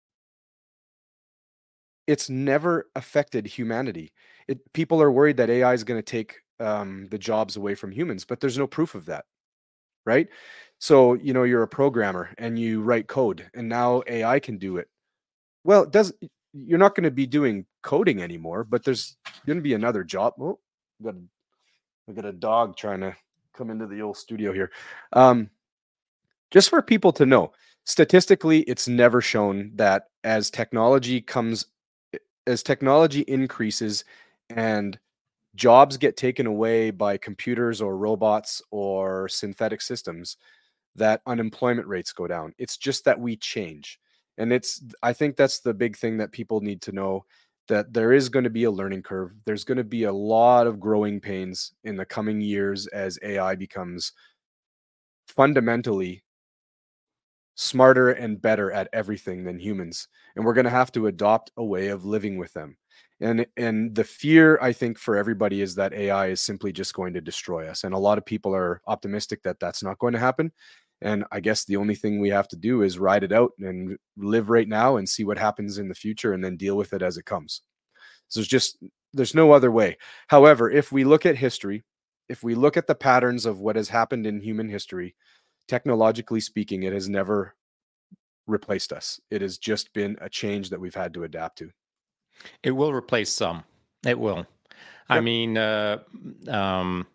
it's never affected humanity. It, people are worried that A I is going to take um, the jobs away from humans, but there's no proof of that, right? So, you know, you're a programmer and you write code, and now A I can do it. Well, it does you're not going to be doing coding anymore, but there's going to be another job. Oh, we got a, we got a dog trying to come into the old studio here. Um, just for people to know, statistically, it's never shown that as technology comes, as technology increases and jobs get taken away by computers or robots or synthetic systems, that unemployment rates go down. It's just that we change. And it's, I think that's the big thing that people need to know, that there is going to be a learning curve. There's going to be a lot of growing pains in the coming years as A I becomes fundamentally smarter and better at everything than humans. And we're going to have to adopt a way of living with them. And and the fear, I think, for everybody is that A I is simply just going to destroy us. And a lot of people are optimistic that that's not going to happen. And I guess the only thing we have to do is ride it out and live right now and see what happens in the future and then deal with it as it comes. So it's just, there's no other way. However, if we look at history, if we look at the patterns of what has happened in human history, technologically speaking, it has never replaced us. It has just been a change that we've had to adapt to. It will replace some. It will. Yep. I mean, uh, um,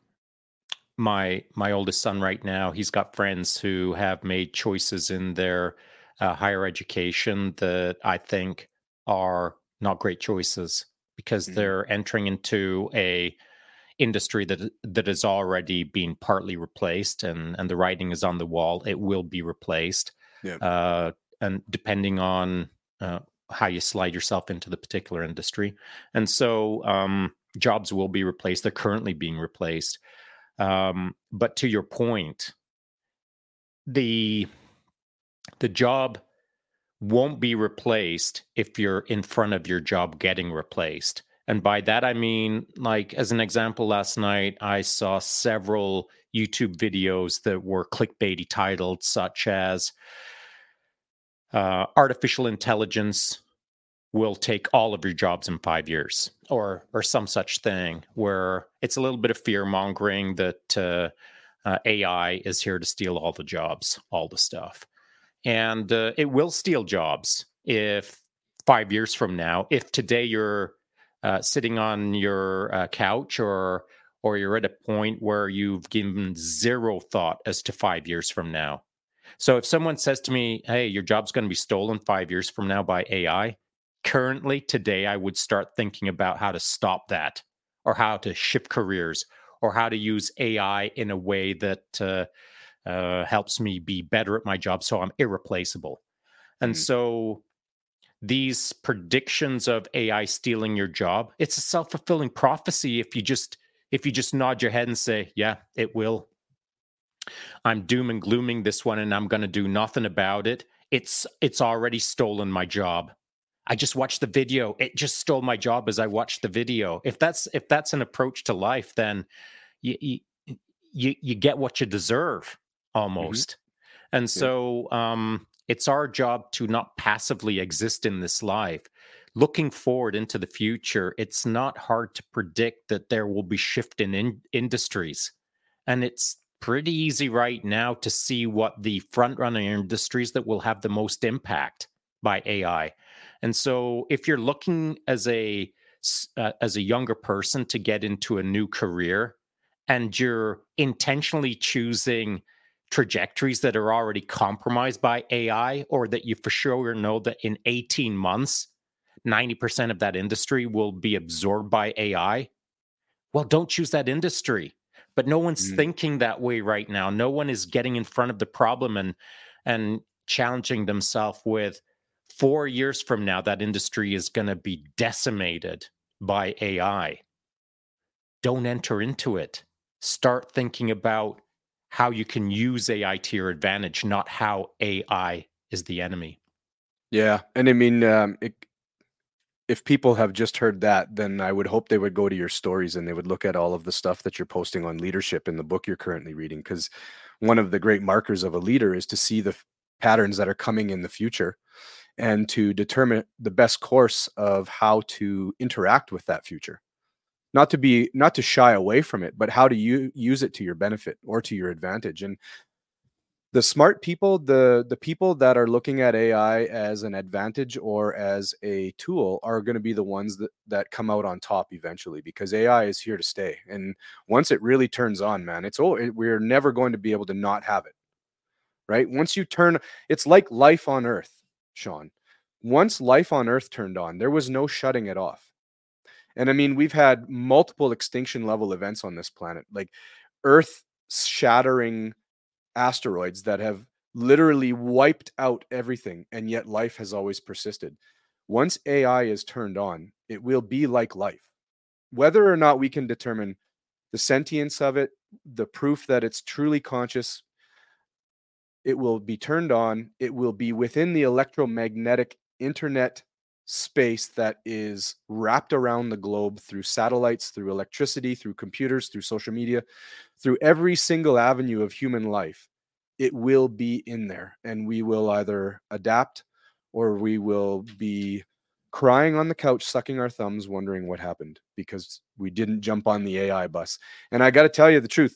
my my oldest son right now, he's got friends who have made choices in their uh, higher education that I think are not great choices, because mm-hmm. they're entering into a industry that that is already being partly replaced, and and the writing is on the wall. It will be replaced. Yep. Uh, and depending on uh, how you slide yourself into the particular industry. And so um, jobs will be replaced. They're currently being replaced. Um, but to your point, the the job won't be replaced if you're in front of your job getting replaced. And by that, I mean, like, as an example, last night, I saw several YouTube videos that were clickbaity titled, such as uh, artificial intelligence will take all of your jobs in five years, or or some such thing, where it's a little bit of fear mongering that uh, uh, A I is here to steal all the jobs, all the stuff. And uh, it will steal jobs if five years from now, if today you're uh, sitting on your uh, couch, or or you're at a point where you've given zero thought as to five years from now. So if someone says to me, hey, your job's going to be stolen five years from now by A I, currently today I would start thinking about how to stop that, or how to shift careers, or how to use A I in a way that uh, uh, helps me be better at my job so I'm irreplaceable. And Mm. so these predictions of A I stealing your job, it's a self-fulfilling prophecy if you just if you just nod your head and say, yeah, it will. I'm doom and glooming this one and I'm going to do nothing about it. It's it's already stolen my job. I just watched the video. It just stole my job as I watched the video. If that's if that's an approach to life, then you you you, you get what you deserve Mm-hmm. almost. And Yeah. so um, it's our job to not passively exist in this life. Looking forward into the future, it's not hard to predict that there will be shift in, in industries. And it's pretty easy right now to see what the front running industries that will have the most impact by A I. And so if you're looking as a uh, as a younger person to get into a new career and you're intentionally choosing trajectories that are already compromised by A I, or that you for sure know that in eighteen months, ninety percent of that industry will be absorbed by A I, well, don't choose that industry. But no one's Mm. thinking that way right now. No one is getting in front of the problem and and challenging themselves with four years from now, that industry is going to be decimated by A I. Don't enter into it. Start thinking about how you can use A I to your advantage, not how A I is the enemy. Yeah, and I mean, um, it, if people have just heard that, then I would hope they would go to your stories and they would look at all of the stuff that you're posting on leadership in the book you're currently reading. Because one of the great markers of a leader is to see the f- patterns that are coming in the future and to determine the best course of how to interact with that future. Not to be, not to shy away from it, but how to you use it to your benefit or to your advantage. And the smart people, the the people that are looking at A I as an advantage or as a tool are going to be the ones that that come out on top eventually, because A I is here to stay. And once it really turns on, man, it's oh, it, we're never going to be able to not have it, right? Once you turn, it's like life on Earth, Sean. Once life on Earth turned on, there was no shutting it off. And I mean, we've had multiple extinction level events on this planet, like Earth shattering asteroids that have literally wiped out everything, and yet life has always persisted. Once A I is turned on, it will be like life. Whether or not we can determine the sentience of it, the proof that it's truly conscious, it will be turned on. It will be within the electromagnetic internet space that is wrapped around the globe through satellites, through electricity, through computers, through social media, through every single avenue of human life. It will be in there, and we will either adapt or we will be crying on the couch, sucking our thumbs, wondering what happened because we didn't jump on the A I bus. And I got to tell you the truth,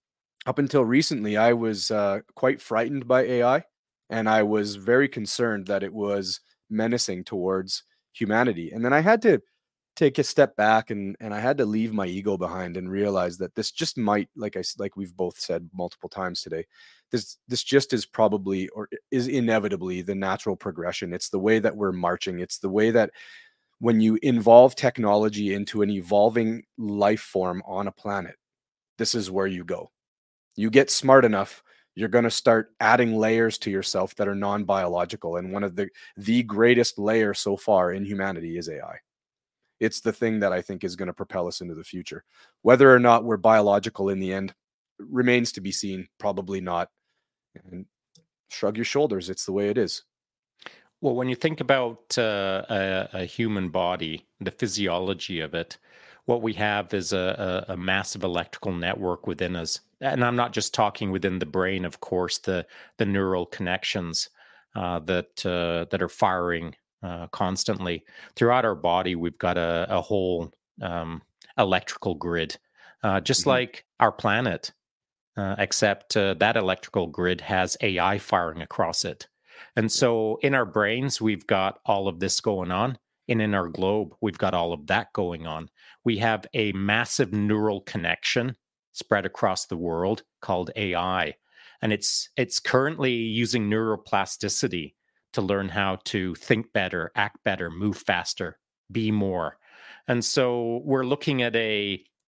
up until recently, I was uh, quite frightened by A I, and I was very concerned that it was menacing towards humanity. And then I had to take a step back, and and I had to leave my ego behind and realize that this just might, like I s- like we've both said multiple times today, this this just is probably or is inevitably the natural progression. It's the way that we're marching. It's the way that when you involve technology into an evolving life form on a planet, this is where you go. You get smart enough, you're going to start adding layers to yourself that are non-biological, and one of the the greatest layer so far in humanity is A I. It's the thing that I think is going to propel us into the future. Whether or not we're biological in the end remains to be seen. Probably not. And shrug your shoulders. It's the way it is. Well, when you think about uh, a, a human body, the physiology of it, what we have is a, a, a massive electrical network within us. And I'm not just talking within the brain, of course, the the neural connections uh, that uh, that are firing uh, constantly throughout our body. We've got a, a whole um, electrical grid, uh, just Mhm. like our planet, uh, except uh, that electrical grid has A I firing across it. And Yeah. so in our brains, we've got all of this going on. And in our globe, we've got all of that going on. We have a massive neural connection spread across the world called A I. And it's it's currently using neuroplasticity to learn how to think better, act better, move faster, be more. And so we're looking at a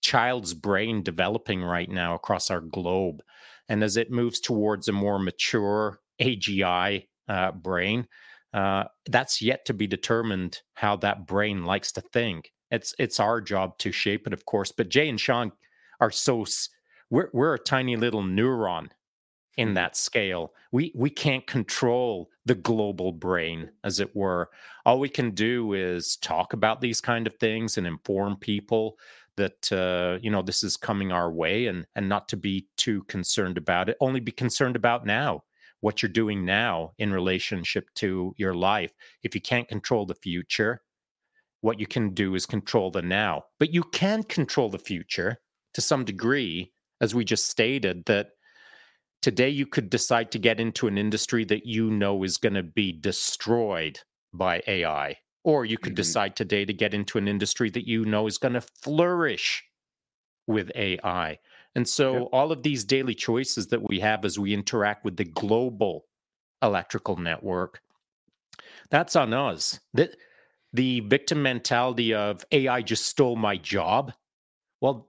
child's brain developing right now across our globe. And as it moves towards a more mature A G I uh, brain, uh, that's yet to be determined how that brain likes to think. It's it's our job to shape it, of course. But Jay and Sean are so we're we're a tiny little neuron in Mhm. that scale. We we can't control the global brain, as it were. All we can do is talk about these kind of things and inform people that uh, you know, this is coming our way, and and not to be too concerned about it. Only be concerned about now, what you're doing now in relationship to your life. If you can't control the future, what you can do is control the now. But you can control the future to some degree, as we just stated, that today you could decide to get into an industry that you know is going to be destroyed by A I. Or you could Mhm. decide today to get into an industry that you know is going to flourish with A I. And so Yep. all of these daily choices that we have as we interact with the global electrical network, that's on us. The, the victim mentality of A I just stole my job. Well,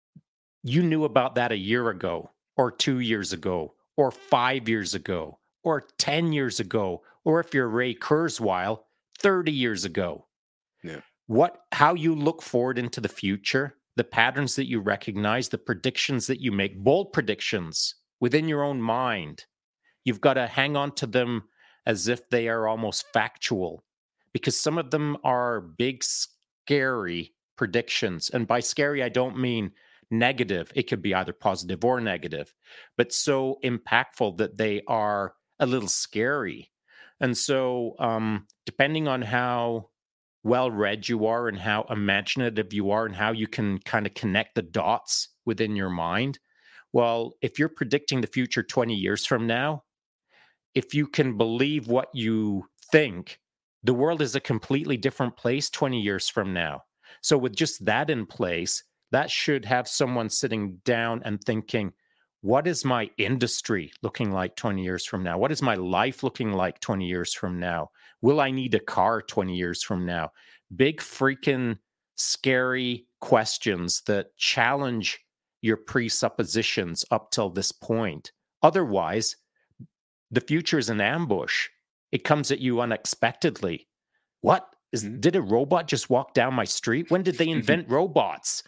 you knew about that a year ago, or two years ago, or five years ago, or ten years ago, or if you're Ray Kurzweil, thirty years ago. Yeah. What, how you look forward into the future, the patterns that you recognize, the predictions that you make, bold predictions within your own mind, you've got to hang on to them as if they are almost factual, because some of them are big, scary predictions. And by scary, I don't mean negative. It could be either positive or negative, but so impactful that they are a little scary. And so, um, depending on how well read you are and how imaginative you are and how you can kind of connect the dots within your mind, well, if you're predicting the future twenty years from now, if you can believe what you think, the world is a completely different place twenty years from now. So, with just that in place, that should have someone sitting down and thinking, what is my industry looking like twenty years from now? What is my life looking like twenty years from now? Will I need a car twenty years from now? Big freaking scary questions that challenge your presuppositions up till this point. Otherwise, the future is an ambush. It comes at you unexpectedly. What is, Mhm. did a robot just walk down my street? When did they invent robots?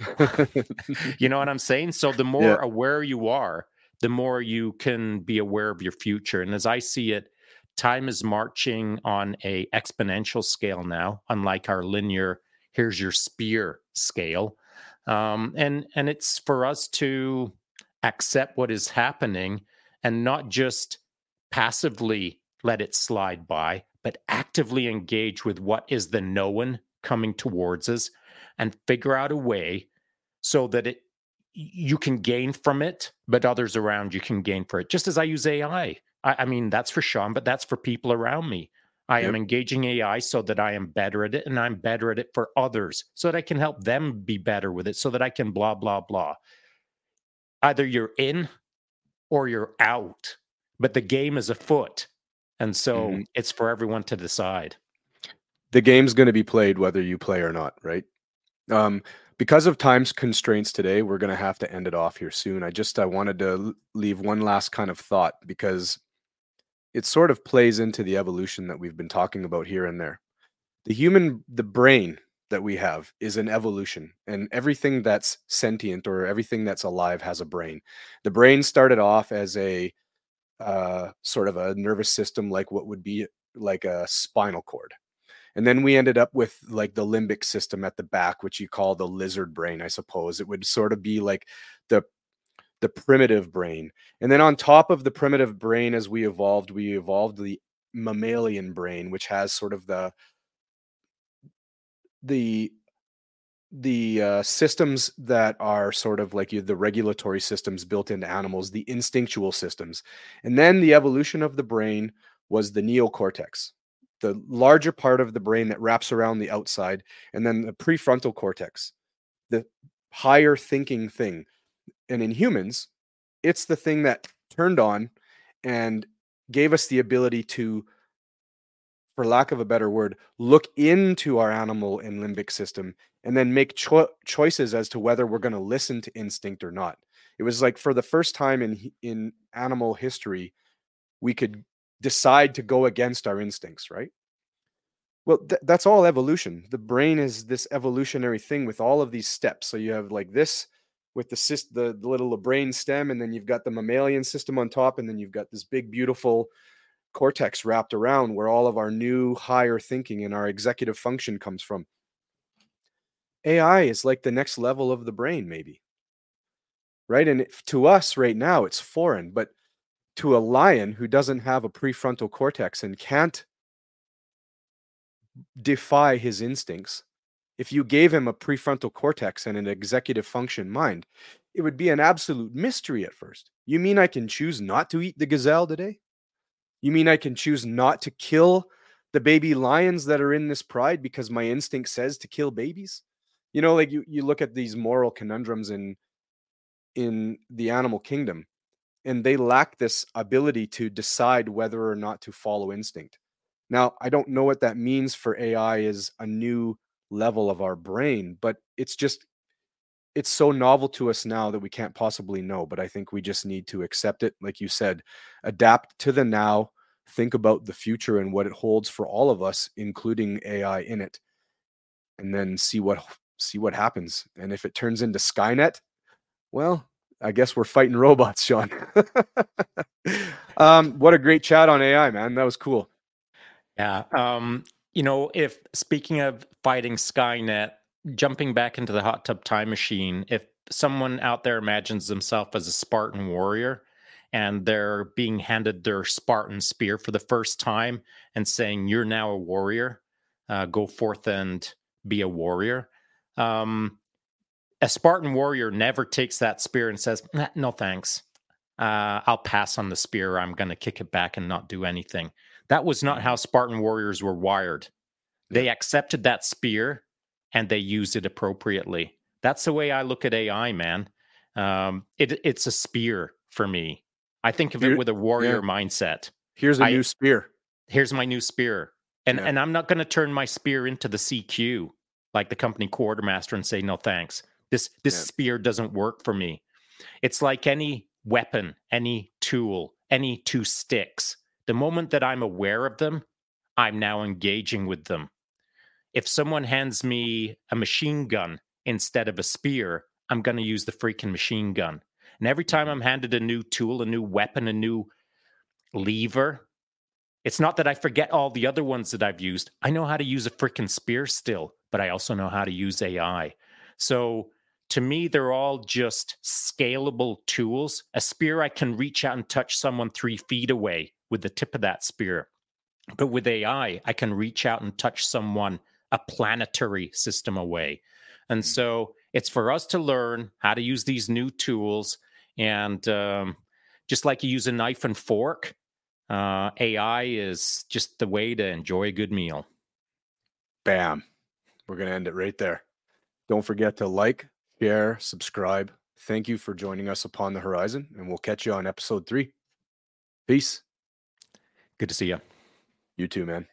You know what I'm saying? So the Yeah. more aware you are, the more you can be aware of your future. And as I see it, time is marching on a exponential scale now, unlike our linear, here's your spear scale. Um, and and it's for us to accept what is happening and not just passively let it slide by, but actively engage with what is the known coming towards us and figure out a way so that it, you can gain from it, but others around you can gain for it. Just as I use A I. I, I mean, that's for Sean, but that's for people around me. I am Yep. engaging A I so that I am better at it, and I'm better at it for others so that I can help them be better with it, so that I can blah, blah, blah. Either you're in or you're out, but the game is afoot. And so Mhm. it's for everyone to decide. The game's gonna be played whether you play or not, right? Um, because of time's constraints today, we're gonna have to end it off here soon. I just I wanted to l- leave one last kind of thought because it sort of plays into the evolution that we've been talking about here and there. The human, the brain that we have is an evolution, and everything that's sentient or everything that's alive has a brain. The brain started off as a uh, sort of a nervous system, like what would be like a spinal cord. And then we ended up with like the limbic system at the back, which you call the lizard brain, I suppose. It would sort of be like the the primitive brain. And then on top of the primitive brain, as we evolved, we evolved the mammalian brain, which has sort of the the the uh, systems that are sort of like you, the regulatory systems built into animals, the instinctual systems. And then the evolution of the brain was the neocortex, the larger part of the brain that wraps around the outside, and then the prefrontal cortex, the higher thinking thing. And in humans, it's the thing that turned on and gave us the ability to for lack of a better word, look into our animal and limbic system and then make cho- choices as to whether we're going to listen to instinct or not. It was like for the first time in in animal history, we could decide to go against our instincts, right? Well, th- that's all evolution. The brain is this evolutionary thing with all of these steps. So you have like this with the syst- the, the little brain stem, and then you've got the mammalian system on top, and then you've got this big, beautiful cortex wrapped around where all of our new higher thinking and our executive function comes from. A I is like the next level of the brain, maybe. Right? And it, to us right now, it's foreign, but to a lion who doesn't have a prefrontal cortex and can't defy his instincts, if you gave him a prefrontal cortex and an executive function mind, it would be an absolute mystery at first. You mean I can choose not to eat the gazelle today? You mean I can choose not to kill the baby lions that are in this pride because my instinct says to kill babies? You know, like you, you look at these moral conundrums in in the animal kingdom, and they lack this ability to decide whether or not to follow instinct. Now, I don't know what that means for A I as a new level of our brain, but it's just it's so novel to us now that we can't possibly know. But I think we just need to accept it, like you said, adapt to the now, think about the future and what it holds for all of us, including A I in it, and then see what see what happens. And if it turns into Skynet, well, I guess we're fighting robots, Sean. um, what a great chat on A I, man. That was cool. Yeah. Um, you know, if speaking of fighting Skynet, jumping back into the hot tub time machine, if someone out there imagines themselves as a Spartan warrior and they're being handed their Spartan spear for the first time and saying, "You're now a warrior, uh, go forth and be a warrior." Um, a Spartan warrior never takes that spear and says, "Nah, no thanks. Uh, I'll pass on the spear. I'm going to kick it back and not do anything." That was not how Spartan warriors were wired. They yeah. accepted that spear and they used it appropriately. That's the way I look at A I, man. Um, it, it's a spear for me. I think of Here, it with a warrior yeah. mindset. Here's a I, new spear. Here's my new spear. And, yeah. and I'm not going to turn my spear into the C Q like the company quartermaster and say, "No, thanks. This, this yeah. spear doesn't work for me." It's like any weapon, any tool, any two sticks. The moment that I'm aware of them, I'm now engaging with them. If someone hands me a machine gun instead of a spear, I'm going to use the freaking machine gun. And every time I'm handed a new tool, a new weapon, a new lever, it's not that I forget all the other ones that I've used. I know how to use a freaking spear still, but I also know how to use A I. So to me, they're all just scalable tools. A spear, I can reach out and touch someone three feet away with the tip of that spear. But with A I, I can reach out and touch someone a planetary system away. And so it's for us to learn how to use these new tools. And um, just like you use a knife and fork, uh, A I is just the way to enjoy a good meal. Bam. We're going to end it right there. Don't forget to like, share, subscribe. Thank you for joining us upon the horizon, and we'll catch you on episode three. Peace. Good to see you. You too, man.